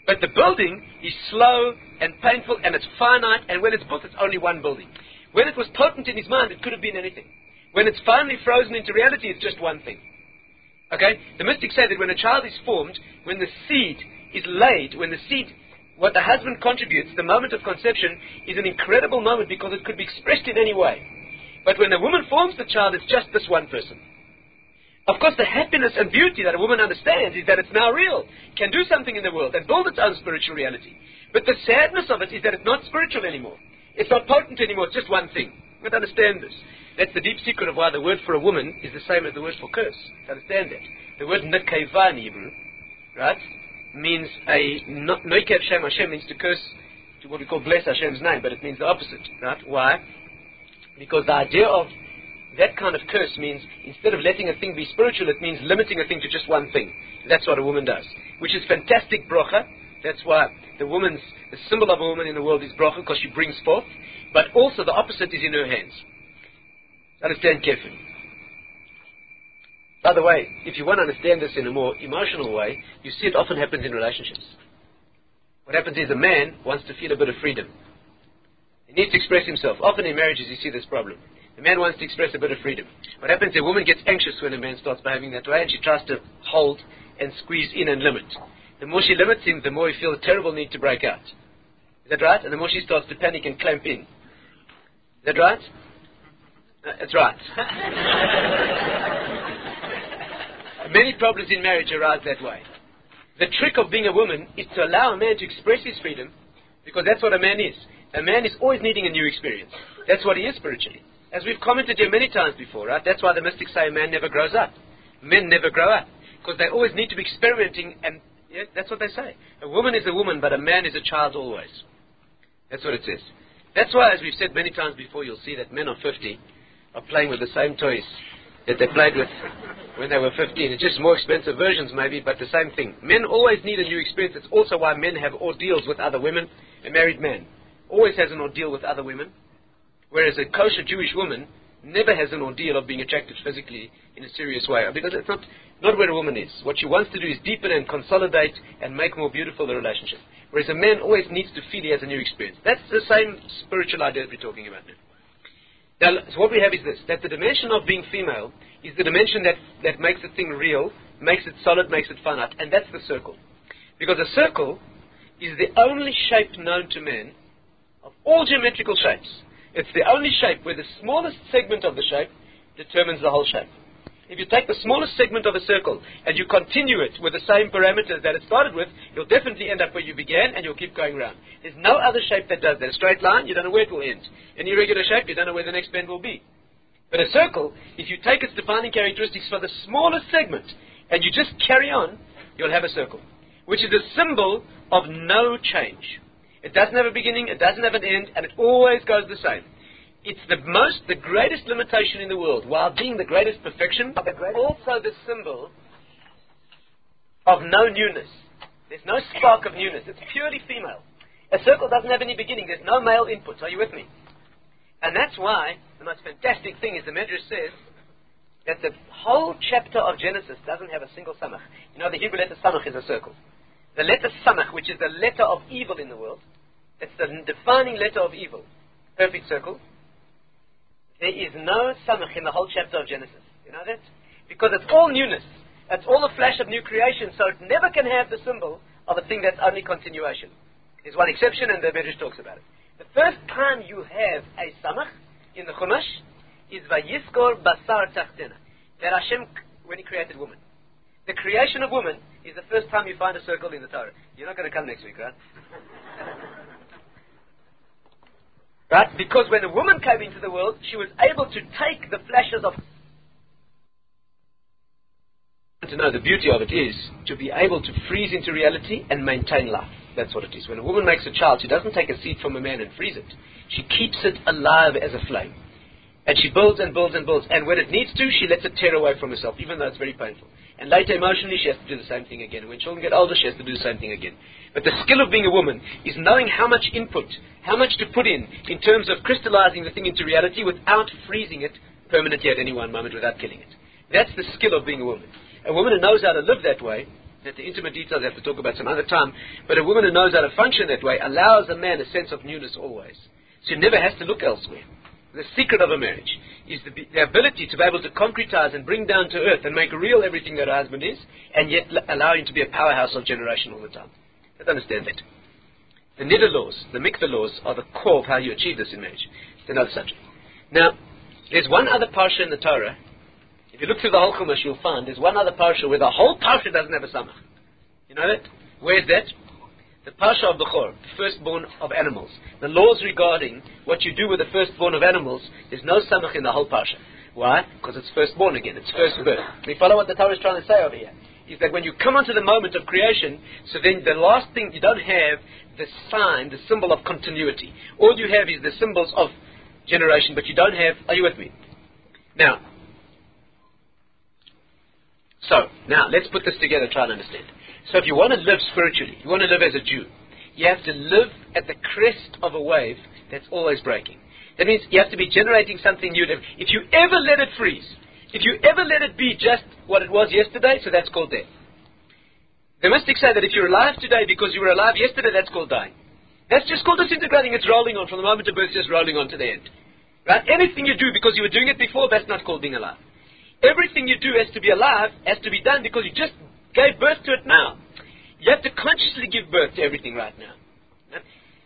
But the building is slow and painful, and it's finite, and when it's built, it's only one building. When it was potent in his mind, it could have been anything. When it's finally frozen into reality, it's just one thing. Okay? The mystics say that when a child is formed, when the seed is laid, what the husband contributes, the moment of conception, is an incredible moment because it could be expressed in any way. But when a woman forms the child, it's just this one person. Of course, the happiness and beauty that a woman understands is that it's now real, can do something in the world, and build its own spiritual reality. But the sadness of it is that it's not spiritual anymore. It's not potent anymore, it's just one thing. You have to understand this. That's the deep secret of why the word for a woman is the same as the word for curse. You understand that? The word nekeva in Hebrew, right, means noikev Shem Hashem means to curse, to what we call bless Hashem's name, but it means the opposite, right? Why? Because the idea of that kind of curse means instead of letting a thing be spiritual, it means limiting a thing to just one thing. That's what a woman does, which is fantastic bracha. That's why the symbol of a woman in the world is bracha, because she brings forth, but also the opposite is in her hands. Understand carefully. By the way, if you want to understand this in a more emotional way, you see it often happens in relationships. What happens is a man wants to feel a bit of freedom. He needs to express himself. Often in marriages you see this problem. The man wants to express a bit of freedom. What happens is a woman gets anxious when a man starts behaving that way, and she tries to hold and squeeze in and limit. The more she limits him, the more he feels a terrible need to break out. Is that right? And the more she starts to panic and clamp in. Is that right? That's right. Many problems in marriage arise that way. The trick of being a woman is to allow a man to express his freedom, because that's what a man is. A man is always needing a new experience. That's what he is spiritually. As we've commented here many times before, right? That's why the mystics say a man never grows up. Men never grow up, because they always need to be experimenting, and yeah, that's what they say. A woman is a woman, but a man is a child always. That's what it says. That's why, as we've said many times before, you'll see that men of 50 are playing with the same toys that they played with when they were 15. It's just more expensive versions maybe, but the same thing. Men always need a new experience. It's also why men have ordeals with other women. A married man always has an ordeal with other women, whereas a kosher Jewish woman never has an ordeal of being attracted physically in a serious way, because it's not where a woman is. What she wants to do is deepen and consolidate and make more beautiful the relationship. Whereas a man always needs to feel he has a new experience. That's the same spiritual idea that we're talking about now. Now, so what we have is this, that the dimension of being female is the dimension that makes the thing real, makes it solid, makes it finite, and that's the circle. Because a circle is the only shape known to man of all geometrical shapes. It's the only shape where the smallest segment of the shape determines the whole shape. If you take the smallest segment of a circle and you continue it with the same parameters that it started with, you'll definitely end up where you began, and you'll keep going round. There's no other shape that does that. A straight line, you don't know where it will end. An irregular shape, you don't know where the next bend will be. But a circle, if you take its defining characteristics for the smallest segment and you just carry on, you'll have a circle, which is a symbol of no change. It doesn't have a beginning, it doesn't have an end, and it always goes the same. It's the greatest limitation in the world, while being the greatest perfection, also the symbol of no newness. There's no spark of newness. It's purely female. A circle doesn't have any beginning. There's no male input. Are you with me? And that's why the most fantastic thing is the Medrash says that the whole chapter of Genesis doesn't have a single samach. You know, the Hebrew letter samach is a circle. The letter samach, which is the letter of evil in the world, it's the defining letter of evil. Perfect circle. There is no samach in the whole chapter of Genesis. You know that? Because it's all newness. It's all a flash of new creation, so it never can have the symbol of a thing that's only continuation. There's one exception, and the Medrash talks about it. The first time you have a samach in the Chumash is Vayiskor Basar Tachtena. That Hashem, when He created woman. The creation of woman is the first time you find a circle in the Torah. You're not going to come next week, right? Right? Because when a woman came into the world, she was able to take the flashes of... To know the beauty of it is to be able to freeze into reality and maintain life. That's what it is. When a woman makes a child, she doesn't take a seed from a man and freeze it. She keeps it alive as a flame. And she builds and builds and builds. And when it needs to, she lets it tear away from herself, even though it's very painful. And later, emotionally, she has to do the same thing again. When children get older, she has to do the same thing again. But the skill of being a woman is knowing how much input, how much to put in terms of crystallizing the thing into reality without freezing it permanently at any one moment, without killing it. That's the skill of being a woman. A woman who knows how to live that way that the intimate details I have to talk about some other time, but a woman who knows how to function that way allows a man a sense of newness always. She never has to look elsewhere. The secret of a marriage is the ability to be able to concretize and bring down to earth and make real everything that her husband is, and yet allow him to be a powerhouse of generation all the time. Let's understand that. The niddah laws, the mikveh laws, are the core of how you achieve this in marriage. It's another subject. Now, there's one other parsha in the Torah. If you look through the whole Chumash, you'll find there's one other parsha where the whole parsha doesn't have a samach. You know that? Where's that? The parsha of Bechor, the firstborn of animals. The laws regarding what you do with the firstborn of animals, there's no samach in the whole parsha. Why? Because it's firstborn again. It's first birth. Do you follow what the Torah is trying to say over here? Is that when you come onto the moment of creation, so then the last thing, you don't have the sign, the symbol of continuity. All you have is the symbols of generation, but you don't have, are you with me? Now, let's put this together and try and understand. So if you want to live spiritually, you want to live as a Jew, you have to live at the crest of a wave that's always breaking. That means you have to be generating something new. If you ever let it freeze, if you ever let it be just what it was yesterday, so that's called death. The mystics say that if you're alive today because you were alive yesterday, that's called dying. That's just called disintegrating. It's rolling on from the moment of birth, just rolling on to the end. Right? Anything you do because you were doing it before, that's not called being alive. Everything you do has to be alive, has to be done because you just gave birth to it now. You have to consciously give birth to everything right now. Right?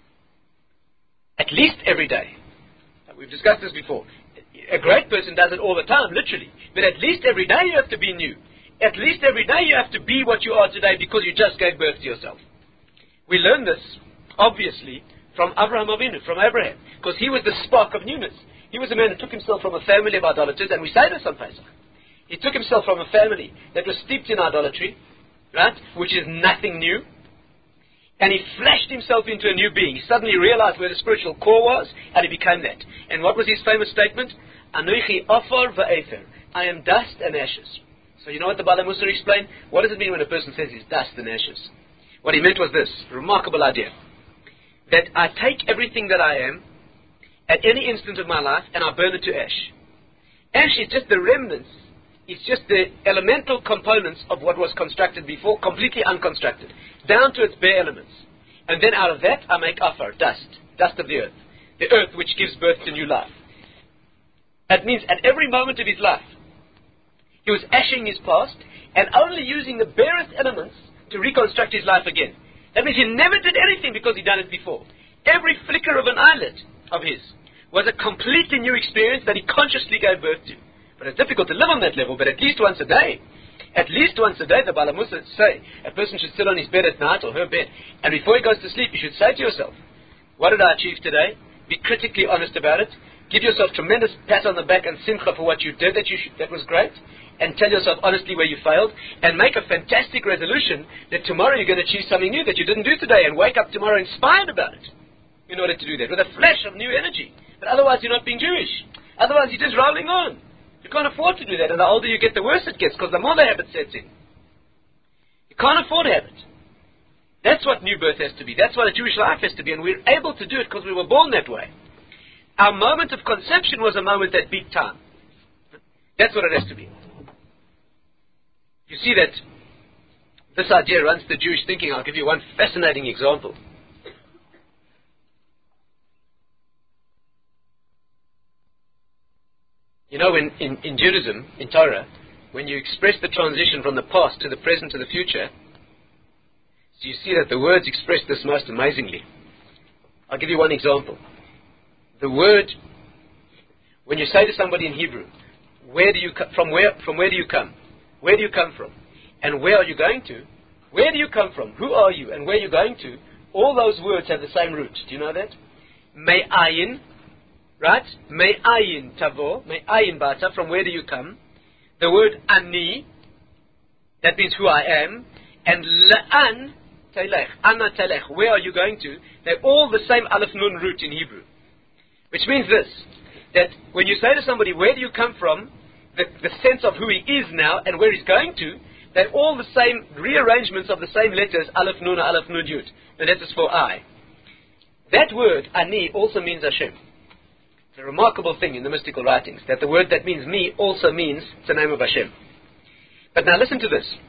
At least every day. We've discussed this before. A great person does it all the time, literally. But at least every day you have to be new. At least every day you have to be what you are today because you just gave birth to yourself. We learn this, obviously, from Avraham Avinu, from Abraham, because he was the spark of newness. He was a man who took himself from a family of idolaters, and we say this on Pesach. He took himself from a family that was steeped in idolatry, right, which is nothing new, and he flashed himself into a new being. He suddenly realized where the spiritual core was, and he became that. And what was his famous statement? Anoichi afar va'efer. I am dust and ashes. So you know what the Bala Musar explained? What does it mean when a person says he's dust and ashes? What he meant was this, a remarkable idea. That I take everything that I am, at any instant of my life, and I burn it to ash. Ash is just the remnants. It's just the elemental components of what was constructed before, completely unconstructed, down to its bare elements. And then out of that, I make afar, dust of the earth which gives birth to new life. That means at every moment of his life, he was ashing his past and only using the barest elements to reconstruct his life again. That means he never did anything because he'd done it before. Every flicker of an eyelid of his was a completely new experience that he consciously gave birth to. But it's difficult to live on that level, but at least once a day, the Bala Musa say, a person should sit on his bed at night, or her bed, and before he goes to sleep, you should say to yourself, what did I achieve today? Be critically honest about it. Give yourself tremendous pat on the back and simcha for what you did that was great, and tell yourself honestly where you failed, and make a fantastic resolution that tomorrow you're going to achieve something new that you didn't do today, and wake up tomorrow inspired about it, in order to do that, with a flash of new energy. But otherwise you're not being Jewish. Otherwise you're just rolling on. You can't afford to do that, and the older you get, the worse it gets, because the more the habit sets in. You can't afford habit. That's what new birth has to be. That's what a Jewish life has to be, and we're able to do it because we were born that way. Our moment of conception was a moment that beat time. That's what it has to be. You see that this idea runs the Jewish thinking. I'll give you one fascinating example. You know, in Judaism, in Torah, when you express the transition from the past to the present to the future, so you see that the words express this most amazingly. I'll give you one example. The word, when you say to somebody in Hebrew, from where do you come? Where do you come from? And where are you going to? Where do you come from? Who are you? And where are you going to? All those words have the same root. Do you know that? Me'ayin, right? Me'ayin tavo, me'ayin bata, from where do you come? The word ani, that means who I am. And la'an telech, ana telech, where are you going to? They're all the same aleph nun root in Hebrew. Which means this, that when you say to somebody, where do you come from? The sense of who he is now and where he's going to, they're all the same rearrangements of the same letters, aleph nun yud. The letters for I. That word, ani, also means Hashem. It's a remarkable thing in the mystical writings, that the word that means me also means it's the name of Hashem. But now listen to this.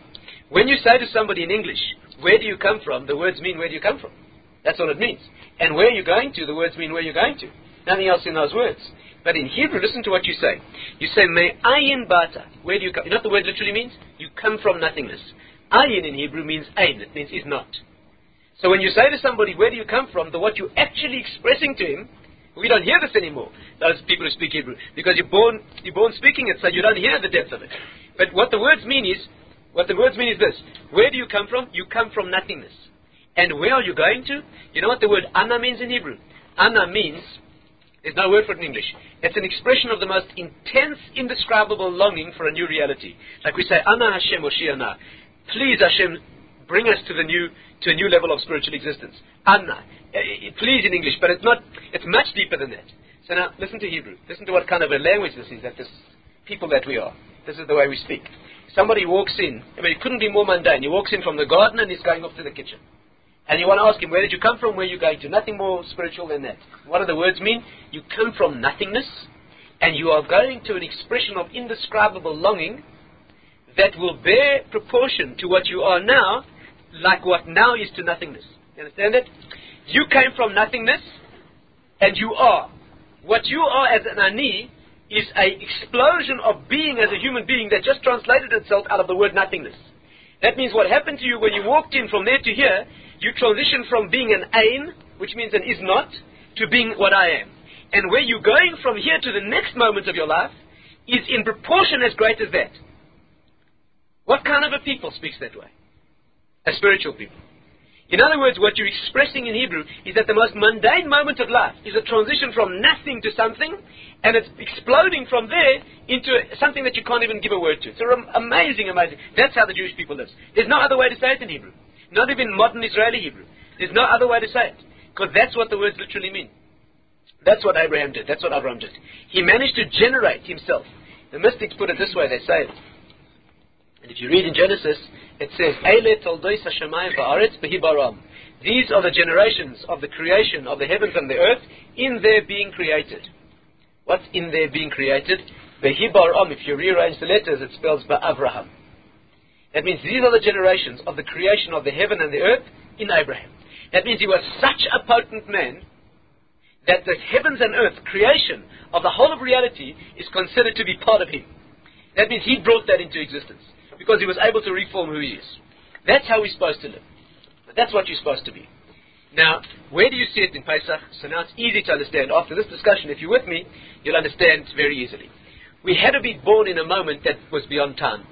When you say to somebody in English, where do you come from, the words mean where do you come from. That's all it means. And where you're going to, the words mean where you're going to. Nothing else in those words. But in Hebrew, listen to what you say. You say, me'ayin bata. Where do you come? You know what the word literally means? You come from nothingness. Ayin in Hebrew means ain. It means is not. So when you say to somebody, where do you come from, what you're actually expressing to him, we don't hear this anymore, those people who speak Hebrew, because you're born speaking it, so you don't hear the depth of it. But what the words mean is this. Where do you come from? You come from nothingness. And where are you going to? You know what the word ana means in Hebrew? Ana means, there's no word for it in English. It's an expression of the most intense, indescribable longing for a new reality. Like we say, ana Hashem Oshiana. Please Hashem, bring us to a new level of spiritual existence. Anna. Please in English, but it's much deeper than that. So now, listen to Hebrew. Listen to what kind of a language this is, that this people that we are. This is the way we speak. Somebody walks in, it couldn't be more mundane. He walks in from the garden and he's going off to the kitchen. And you want to ask him, where did you come from, where are you going to? Nothing more spiritual than that. What do the words mean? You come from nothingness, and you are going to an expression of indescribable longing that will bear proportion to what you are now, like what now is to nothingness. You understand it? You came from nothingness, and you are. What you are as an ani is an explosion of being as a human being that just translated itself out of the word nothingness. That means what happened to you when you walked in from there to here, you transition from being an ain, which means an is not, to being what I am. And where you're going from here to the next moment of your life is in proportion as great as that. What kind of a people speaks that way? A spiritual people. In other words, what you're expressing in Hebrew is that the most mundane moment of life is a transition from nothing to something, and it's exploding from there into something that you can't even give a word to. It's amazing. That's how the Jewish people live. There's no other way to say it in Hebrew. Not even modern Israeli Hebrew. There's no other way to say it. Because that's what the words literally mean. That's what Abraham did. That's what Abraham did. He managed to generate himself. The mystics put it this way. They say, and if you read in Genesis, it says, Eile toldois hashamayim va'aretz behi baram. These are the generations of the creation of the heavens and the earth in their being created. What's in their being created? Behi baram. If you rearrange the letters, it spells Ba'avraham. That means these are the generations of the creation of the heaven and the earth in Abraham. That means he was such a potent man that the heavens and earth, creation of the whole of reality, is considered to be part of him. That means he brought that into existence because he was able to reform who he is. That's how we're supposed to live. That's what you're supposed to be. Now, where do you see it in Pesach? So now it's easy to understand. After this discussion, if you're with me, you'll understand very easily. We had to be born in a moment that was beyond time.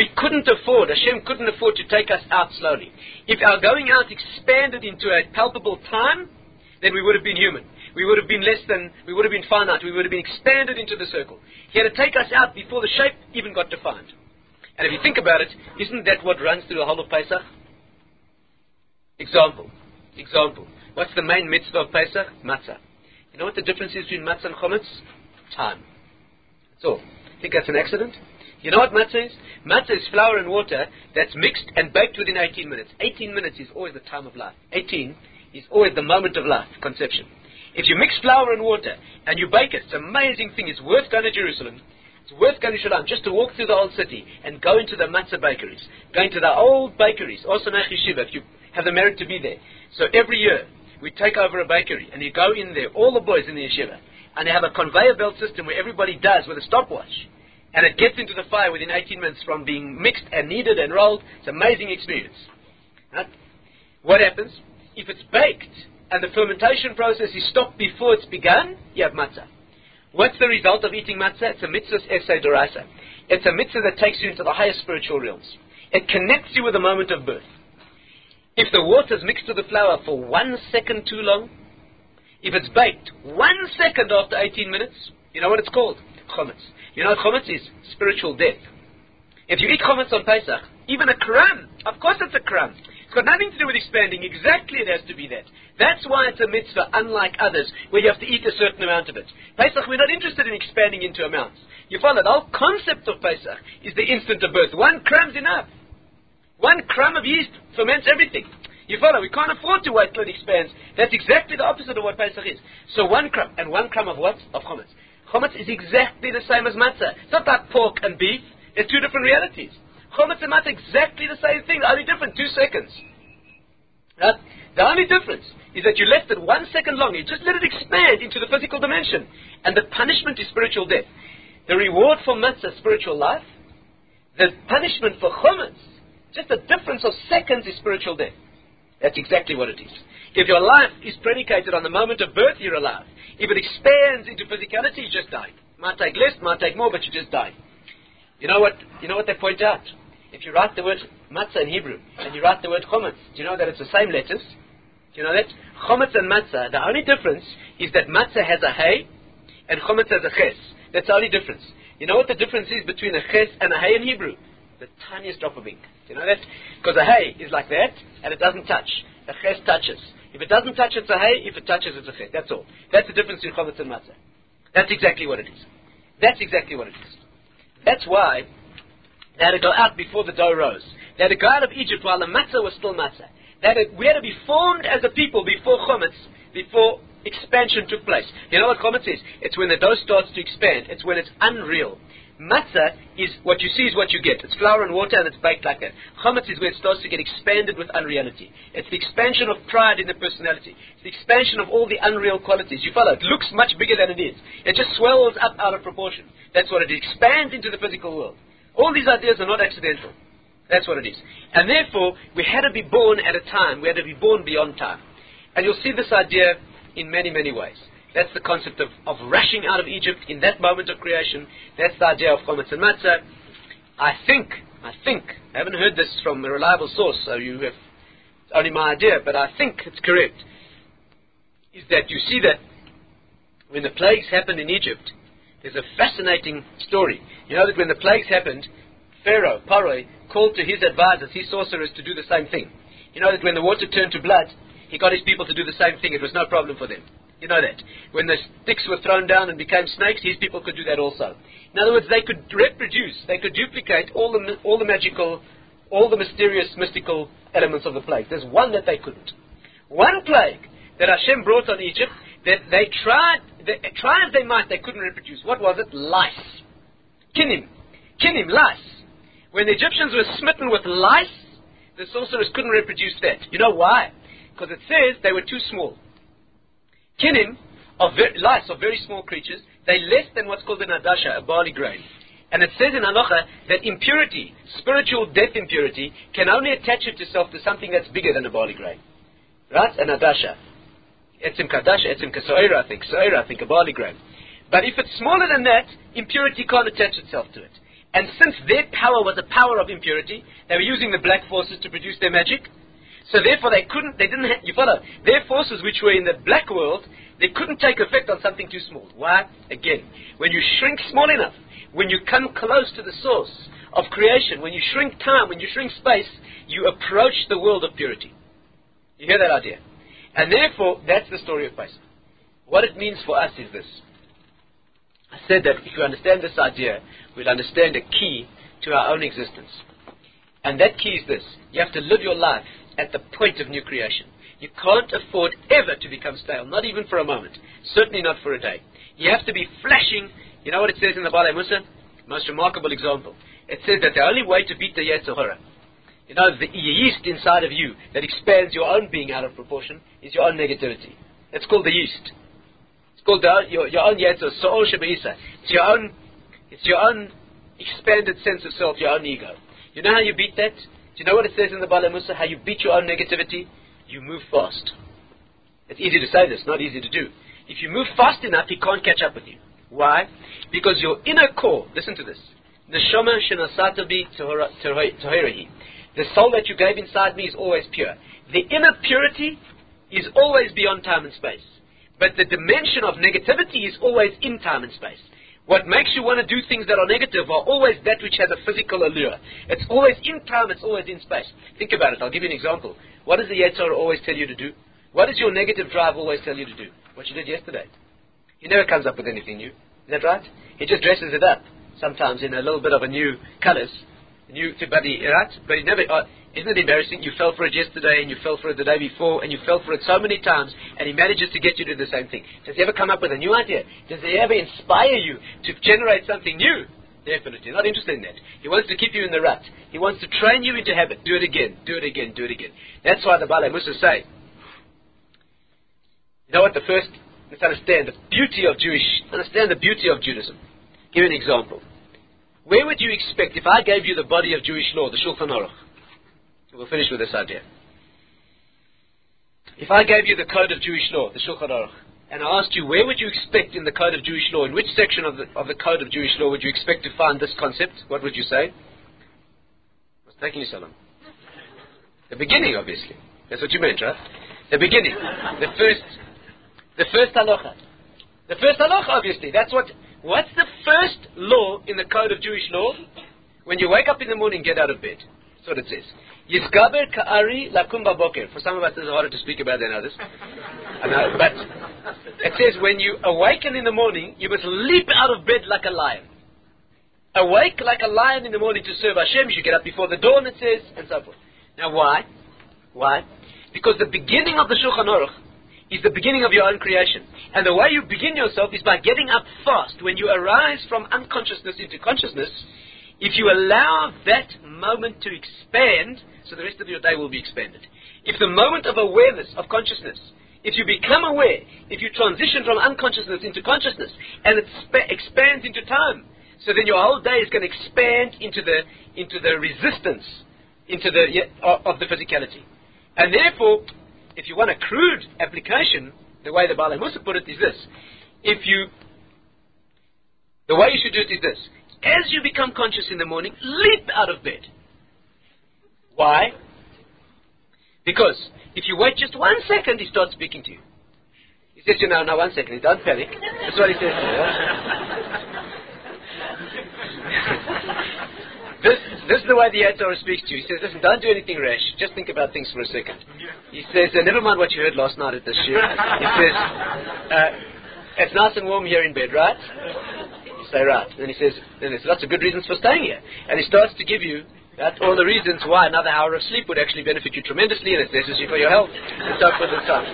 Hashem couldn't afford to take us out slowly. If our going out expanded into a palpable time, then we would have been human. We would have been finite. We would have been expanded into the circle. He had to take us out before the shape even got defined. And if you think about it, isn't that what runs through the whole of Pesach? Example. What's the main mitzvah of Pesach? Matzah. You know what the difference is between matzah and chometz? Time. So, think that's an accident? You know what matzah is? Matzah is flour and water that's mixed and baked within 18 minutes. 18 minutes is always the time of life. 18 is always the moment of life, conception. If you mix flour and water and you bake it, it's an amazing thing. It's worth going to Jerusalem. It's worth going to Shalom just to walk through the old city and go into the matzah bakeries. Going to the old bakeries, also Nech Yeshiva, if you have the merit to be there. So every year we take over a bakery and you go in there, all the boys in the yeshiva, and they have a conveyor belt system where everybody does with a stopwatch. And it gets into the fire within 18 minutes from being mixed and kneaded and rolled. It's an amazing experience. Right? What happens? If it's baked and the fermentation process is stopped before it's begun, you have matzah. What's the result of eating matzah? It's a mitzvah esei doraisa. It's a mitzvah that takes you into the highest spiritual realms. It connects you with the moment of birth. If the water's mixed with the flour for 1 second too long, if it's baked 1 second after 18 minutes, you know what it's called? Chometz. You know what chometz is? Spiritual death. If you eat chometz on Pesach, even a crumb, of course it's a crumb. It's got nothing to do with expanding. Exactly it has to be that. That's why it's a mitzvah, unlike others, where you have to eat a certain amount of it. Pesach, we're not interested in expanding into amounts. You follow, the whole concept of Pesach is the instant of birth. 1 crumb's enough. 1 crumb of yeast ferments everything. You follow, we can't afford to wait till it expands. That's exactly the opposite of what Pesach is. So 1 crumb, and 1 crumb of what? Of chometz. Chometz is exactly the same as matzah. It's not like pork and beef. They're two different realities. Chometz and matzah, exactly the same thing, only different, 2 seconds. Right? The only difference is that you left it 1 second longer. You just let it expand into the physical dimension. And the punishment is spiritual death. The reward for matzah, spiritual life. The punishment for chometz, just a difference of seconds, is spiritual death. That's exactly what it is. If your life is predicated on the moment of birth, you're alive. If it expands into physicality, you just die. Might take less, might take more, but you just die. You know what they point out? If you write the word matzah in Hebrew, and you write the word chometz, do you know that it's the same letters? Do you know that? Chometz and matzah, the only difference is that matzah has a hay, and chometz has a ches. That's the only difference. You know what the difference is between a ches and a hay in Hebrew? The tiniest drop of ink. Do you know that? Because a hay is like that, and it doesn't touch. A ches touches. If it doesn't touch, it's a hay. If it touches, it's a ches. That's all. That's the difference between chometz and matzah. That's exactly what it is. That's exactly what it is. That's why they had to go out before the dough rose. They had to go out of Egypt while the matzah was still matzah. We had to be formed as a people before chometz, before expansion took place. You know what chometz is? It's when the dough starts to expand. It's when it's unreal. Matzah is what you see is what you get. It's flour and water and it's baked like that. Chometz is where it starts to get expanded with unreality. It's the expansion of pride in the personality. It's the expansion of all the unreal qualities. You follow? It looks much bigger than it is. It just swells up out of proportion. That's what it is. It expands into the physical world. All these ideas are not accidental. That's what it is. And therefore, we had to be born at a time. We had to be born beyond time. And you'll see this idea in many, many ways. That's the concept of rushing out of Egypt in that moment of creation. That's the idea of chometz and matzah. I think, I haven't heard this from a reliable source, so you have only my idea, but I think it's correct, is that you see that when the plagues happened in Egypt, there's a fascinating story. You know that when the plagues happened, Pharaoh, Paro, called to his advisors, his sorcerers, to do the same thing. You know that when the water turned to blood, he got his people to do the same thing. It was no problem for them. You know that. When the sticks were thrown down and became snakes, his people could do that also. In other words, they could reproduce, they could duplicate all the magical, all the mysterious, mystical elements of the plague. There's one that they couldn't. One plague that Hashem brought on Egypt, that they tried as they might, they couldn't reproduce. What was it? Lice. Kinim, lice. When the Egyptians were smitten with lice, the sorcerers couldn't reproduce that. You know why? Because it says they were too small. Kinim, lice are very small creatures. They're less than what's called an adasha, a barley grain. And it says in Halacha that impurity, spiritual death impurity, can only attach itself to something that's bigger than a barley grain. Right? An adasha. Etzim kadasha, etzim kasoira, I think, a barley grain. But if it's smaller than that, impurity can't attach itself to it. And since their power was a power of impurity, they were using the black forces to produce their magic. So therefore you follow, their forces which were in the black world, they couldn't take effect on something too small. Why? Again, when you shrink small enough, when you come close to the source of creation, when you shrink time, when you shrink space, you approach the world of purity. You hear that idea? And therefore, that's the story of Pesach. What it means for us is this. I said that if you understand this idea, we'll understand a key to our own existence. And that key is this. You have to live your life at the point of new creation. You can't afford ever to become stale, not even for a moment. Certainly not for a day. You have to be flashing. You know what it says in the Balei Musa? Most remarkable example. It says that the only way to beat the Yetzer Hara, you know, the yeast inside of you that expands your own being out of proportion, is your own negativity. It's called the yeast. It's called your own Yetzer, So'ol Shebe'isa. It's your own expanded sense of self, your own ego. You know how you beat that? Do you know what it says in the Balei Musa? How you beat your own negativity? You move fast. It's easy to say this, not easy to do. If you move fast enough, he can't catch up with you. Why? Because your inner core, listen to this, Neshama shenasata bi tohirahi. The soul that you gave inside me is always pure. The inner purity is always beyond time and space. But the dimension of negativity is always in time and space. What makes you want to do things that are negative are always that which has a physical allure. It's always in time, it's always in space. Think about it. I'll give you an example. What does the Yetzer Hara always tell you to do? What does your negative drive always tell you to do? What you did yesterday. He never comes up with anything new. Is that right? He just dresses it up, sometimes in a little bit of a new colors, right? But he never. Isn't it embarrassing? You fell for it yesterday, and you fell for it the day before, and you fell for it so many times, and he manages to get you to do the same thing. Does he ever come up with a new idea? Does he ever inspire you to generate something new? Definitely. Not interested in that. He wants to keep you in the rut. He wants to train you into habit. Do it again, do it again, do it again. That's why the Balei Musa say, you know what, let's understand the beauty of Judaism. Give you an example. Where would you expect, if I gave you the body of Jewish law, the Shulchan Aruch, we'll finish with this idea. If I gave you the code of Jewish law, the Shulchan Aruch, and I asked you, where would you expect in the code of Jewish law, in which section of the code of Jewish law would you expect to find this concept? What would you say? What's taking you so long? The beginning, obviously. That's what you meant, right? The beginning. The first halacha. The first halacha, obviously. What's the first law in the code of Jewish law? When you wake up in the morning, get out of bed. That's what it says. Yizgaber ka'ari lakum baboker. For some of us, it's harder to speak about than others. But it says when you awaken in the morning, you must leap out of bed like a lion. Awake like a lion in the morning to serve Hashem. You should get up before the dawn, it says, and so forth. Now why? Why? Because the beginning of the Shulchan Aruch is the beginning of your own creation. And the way you begin yourself is by getting up fast. When you arise from unconsciousness into consciousness, if you allow that moment to expand, so the rest of your day will be expanded. If the moment of awareness, of consciousness, if you become aware, if you transition from unconsciousness into consciousness, and it expands into time, so then your whole day is going to expand into the resistance of the physicality. And therefore, if you want a crude application, the way the Balei Musa put it is this. The way you should do it is this. As you become conscious in the morning, leap out of bed. Why? Because if you wait just 1 second, he starts speaking to you. He says to you, now 1 second, don't panic. That's what he says to you. This is the way the Torah speaks to you. He says, listen, don't do anything rash. Just think about things for a second. He says, never mind what you heard last night at this shir. He says, it's nice and warm here in bed, right? You say, right. And he says, then there's lots of good reasons for staying here. And he starts to give you all the reasons why another hour of sleep would actually benefit you tremendously, and it's necessary for your health, and so forth and so on.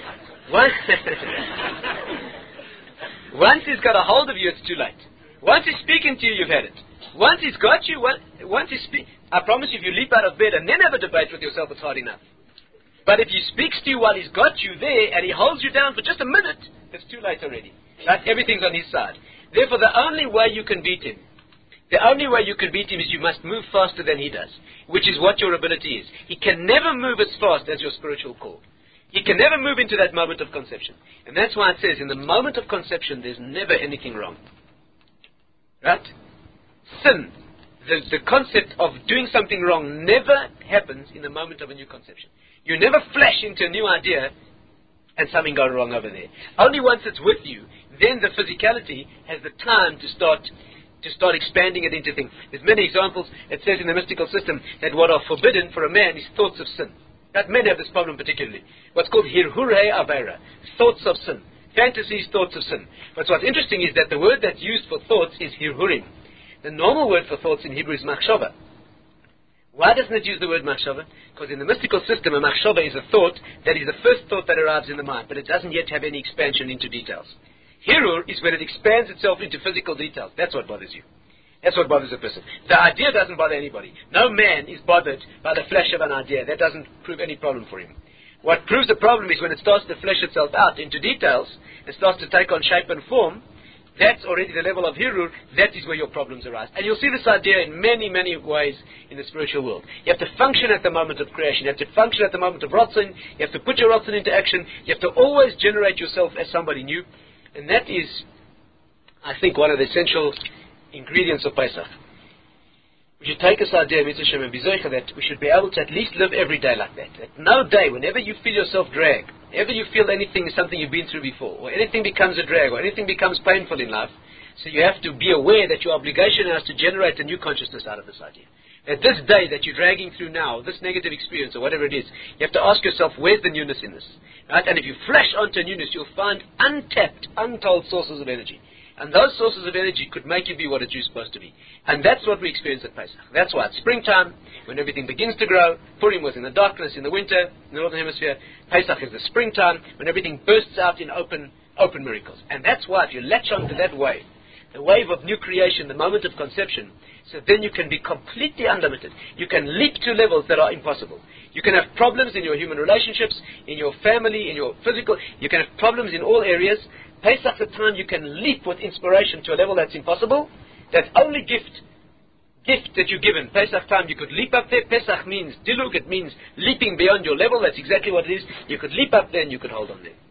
Once he's got a hold of you, it's too late. Once he's speaking to you, you've had it. Once he's got you, once he speaks, I promise you, if you leap out of bed and then have a debate with yourself, it's hard enough. But if he speaks to you while he's got you there and he holds you down for just a minute, it's too late already. Right? Everything's on his side. Therefore, the only way you can beat him is you must move faster than he does, which is what your ability is. He can never move as fast as your spiritual call. He can never move into that moment of conception. And that's why it says, in the moment of conception, there's never anything wrong. Right? Sin, the concept of doing something wrong never happens in the moment of a new conception. You never flash into a new idea and something gone wrong over there. Only once it's with you, then the physicality has the time to start expanding it into things. There's many examples. It says in the mystical system that what are forbidden for a man is thoughts of sin. That men have this problem particularly. What's called hirhurei avera, thoughts of sin. Fantasies, thoughts of sin. But what's interesting is that the word that's used for thoughts is hirhurim. The normal word for thoughts in Hebrew is machshava. Why doesn't it use the word machshava? Because in the mystical system, a machshava is a thought that is the first thought that arrives in the mind, but it doesn't yet have any expansion into details. Hirur is when it expands itself into physical details. That's what bothers you. That's what bothers a person. The idea doesn't bother anybody. No man is bothered by the flash of an idea. That doesn't prove any problem for him. What proves the problem is when it starts to flesh itself out into details, it starts to take on shape and form. That's already the level of Hirur. That is where your problems arise. And you'll see this idea in many, many ways in the spiritual world. You have to function at the moment of creation. You have to function at the moment of Ratzon. You have to put your Ratzon into action. You have to always generate yourself as somebody new. And that is, I think, one of the essential ingredients of Pesach. We should take this idea, Mitzvah Shem, and be zoicha that we should be able to at least live every day like that. That no day, whenever you feel yourself drag, whenever you feel anything is something you've been through before, or anything becomes a drag, or anything becomes painful in life, so you have to be aware that your obligation is to generate a new consciousness out of this idea. At this day that you're dragging through now, this negative experience, or whatever it is, you have to ask yourself, where's the newness in this? Right? And if you flash onto newness, you'll find untapped, untold sources of energy. And those sources of energy could make you be what you're supposed to be. And that's what we experience at Pesach. That's why it's springtime, when everything begins to grow. Purim was in the darkness, in the winter, in the northern hemisphere. Pesach is the springtime, when everything bursts out in open miracles. And that's why, if you latch onto that wave, the wave of new creation, the moment of conception. So then you can be completely unlimited. You can leap to levels that are impossible. You can have problems in your human relationships, in your family, in your physical. You can have problems in all areas. Pesach's the time you can leap with inspiration to a level that's impossible. That's only gift that you're given. Pesach time, you could leap up there. Pesach means dilug, it means leaping beyond your level. That's exactly what it is. You could leap up there and you could hold on there.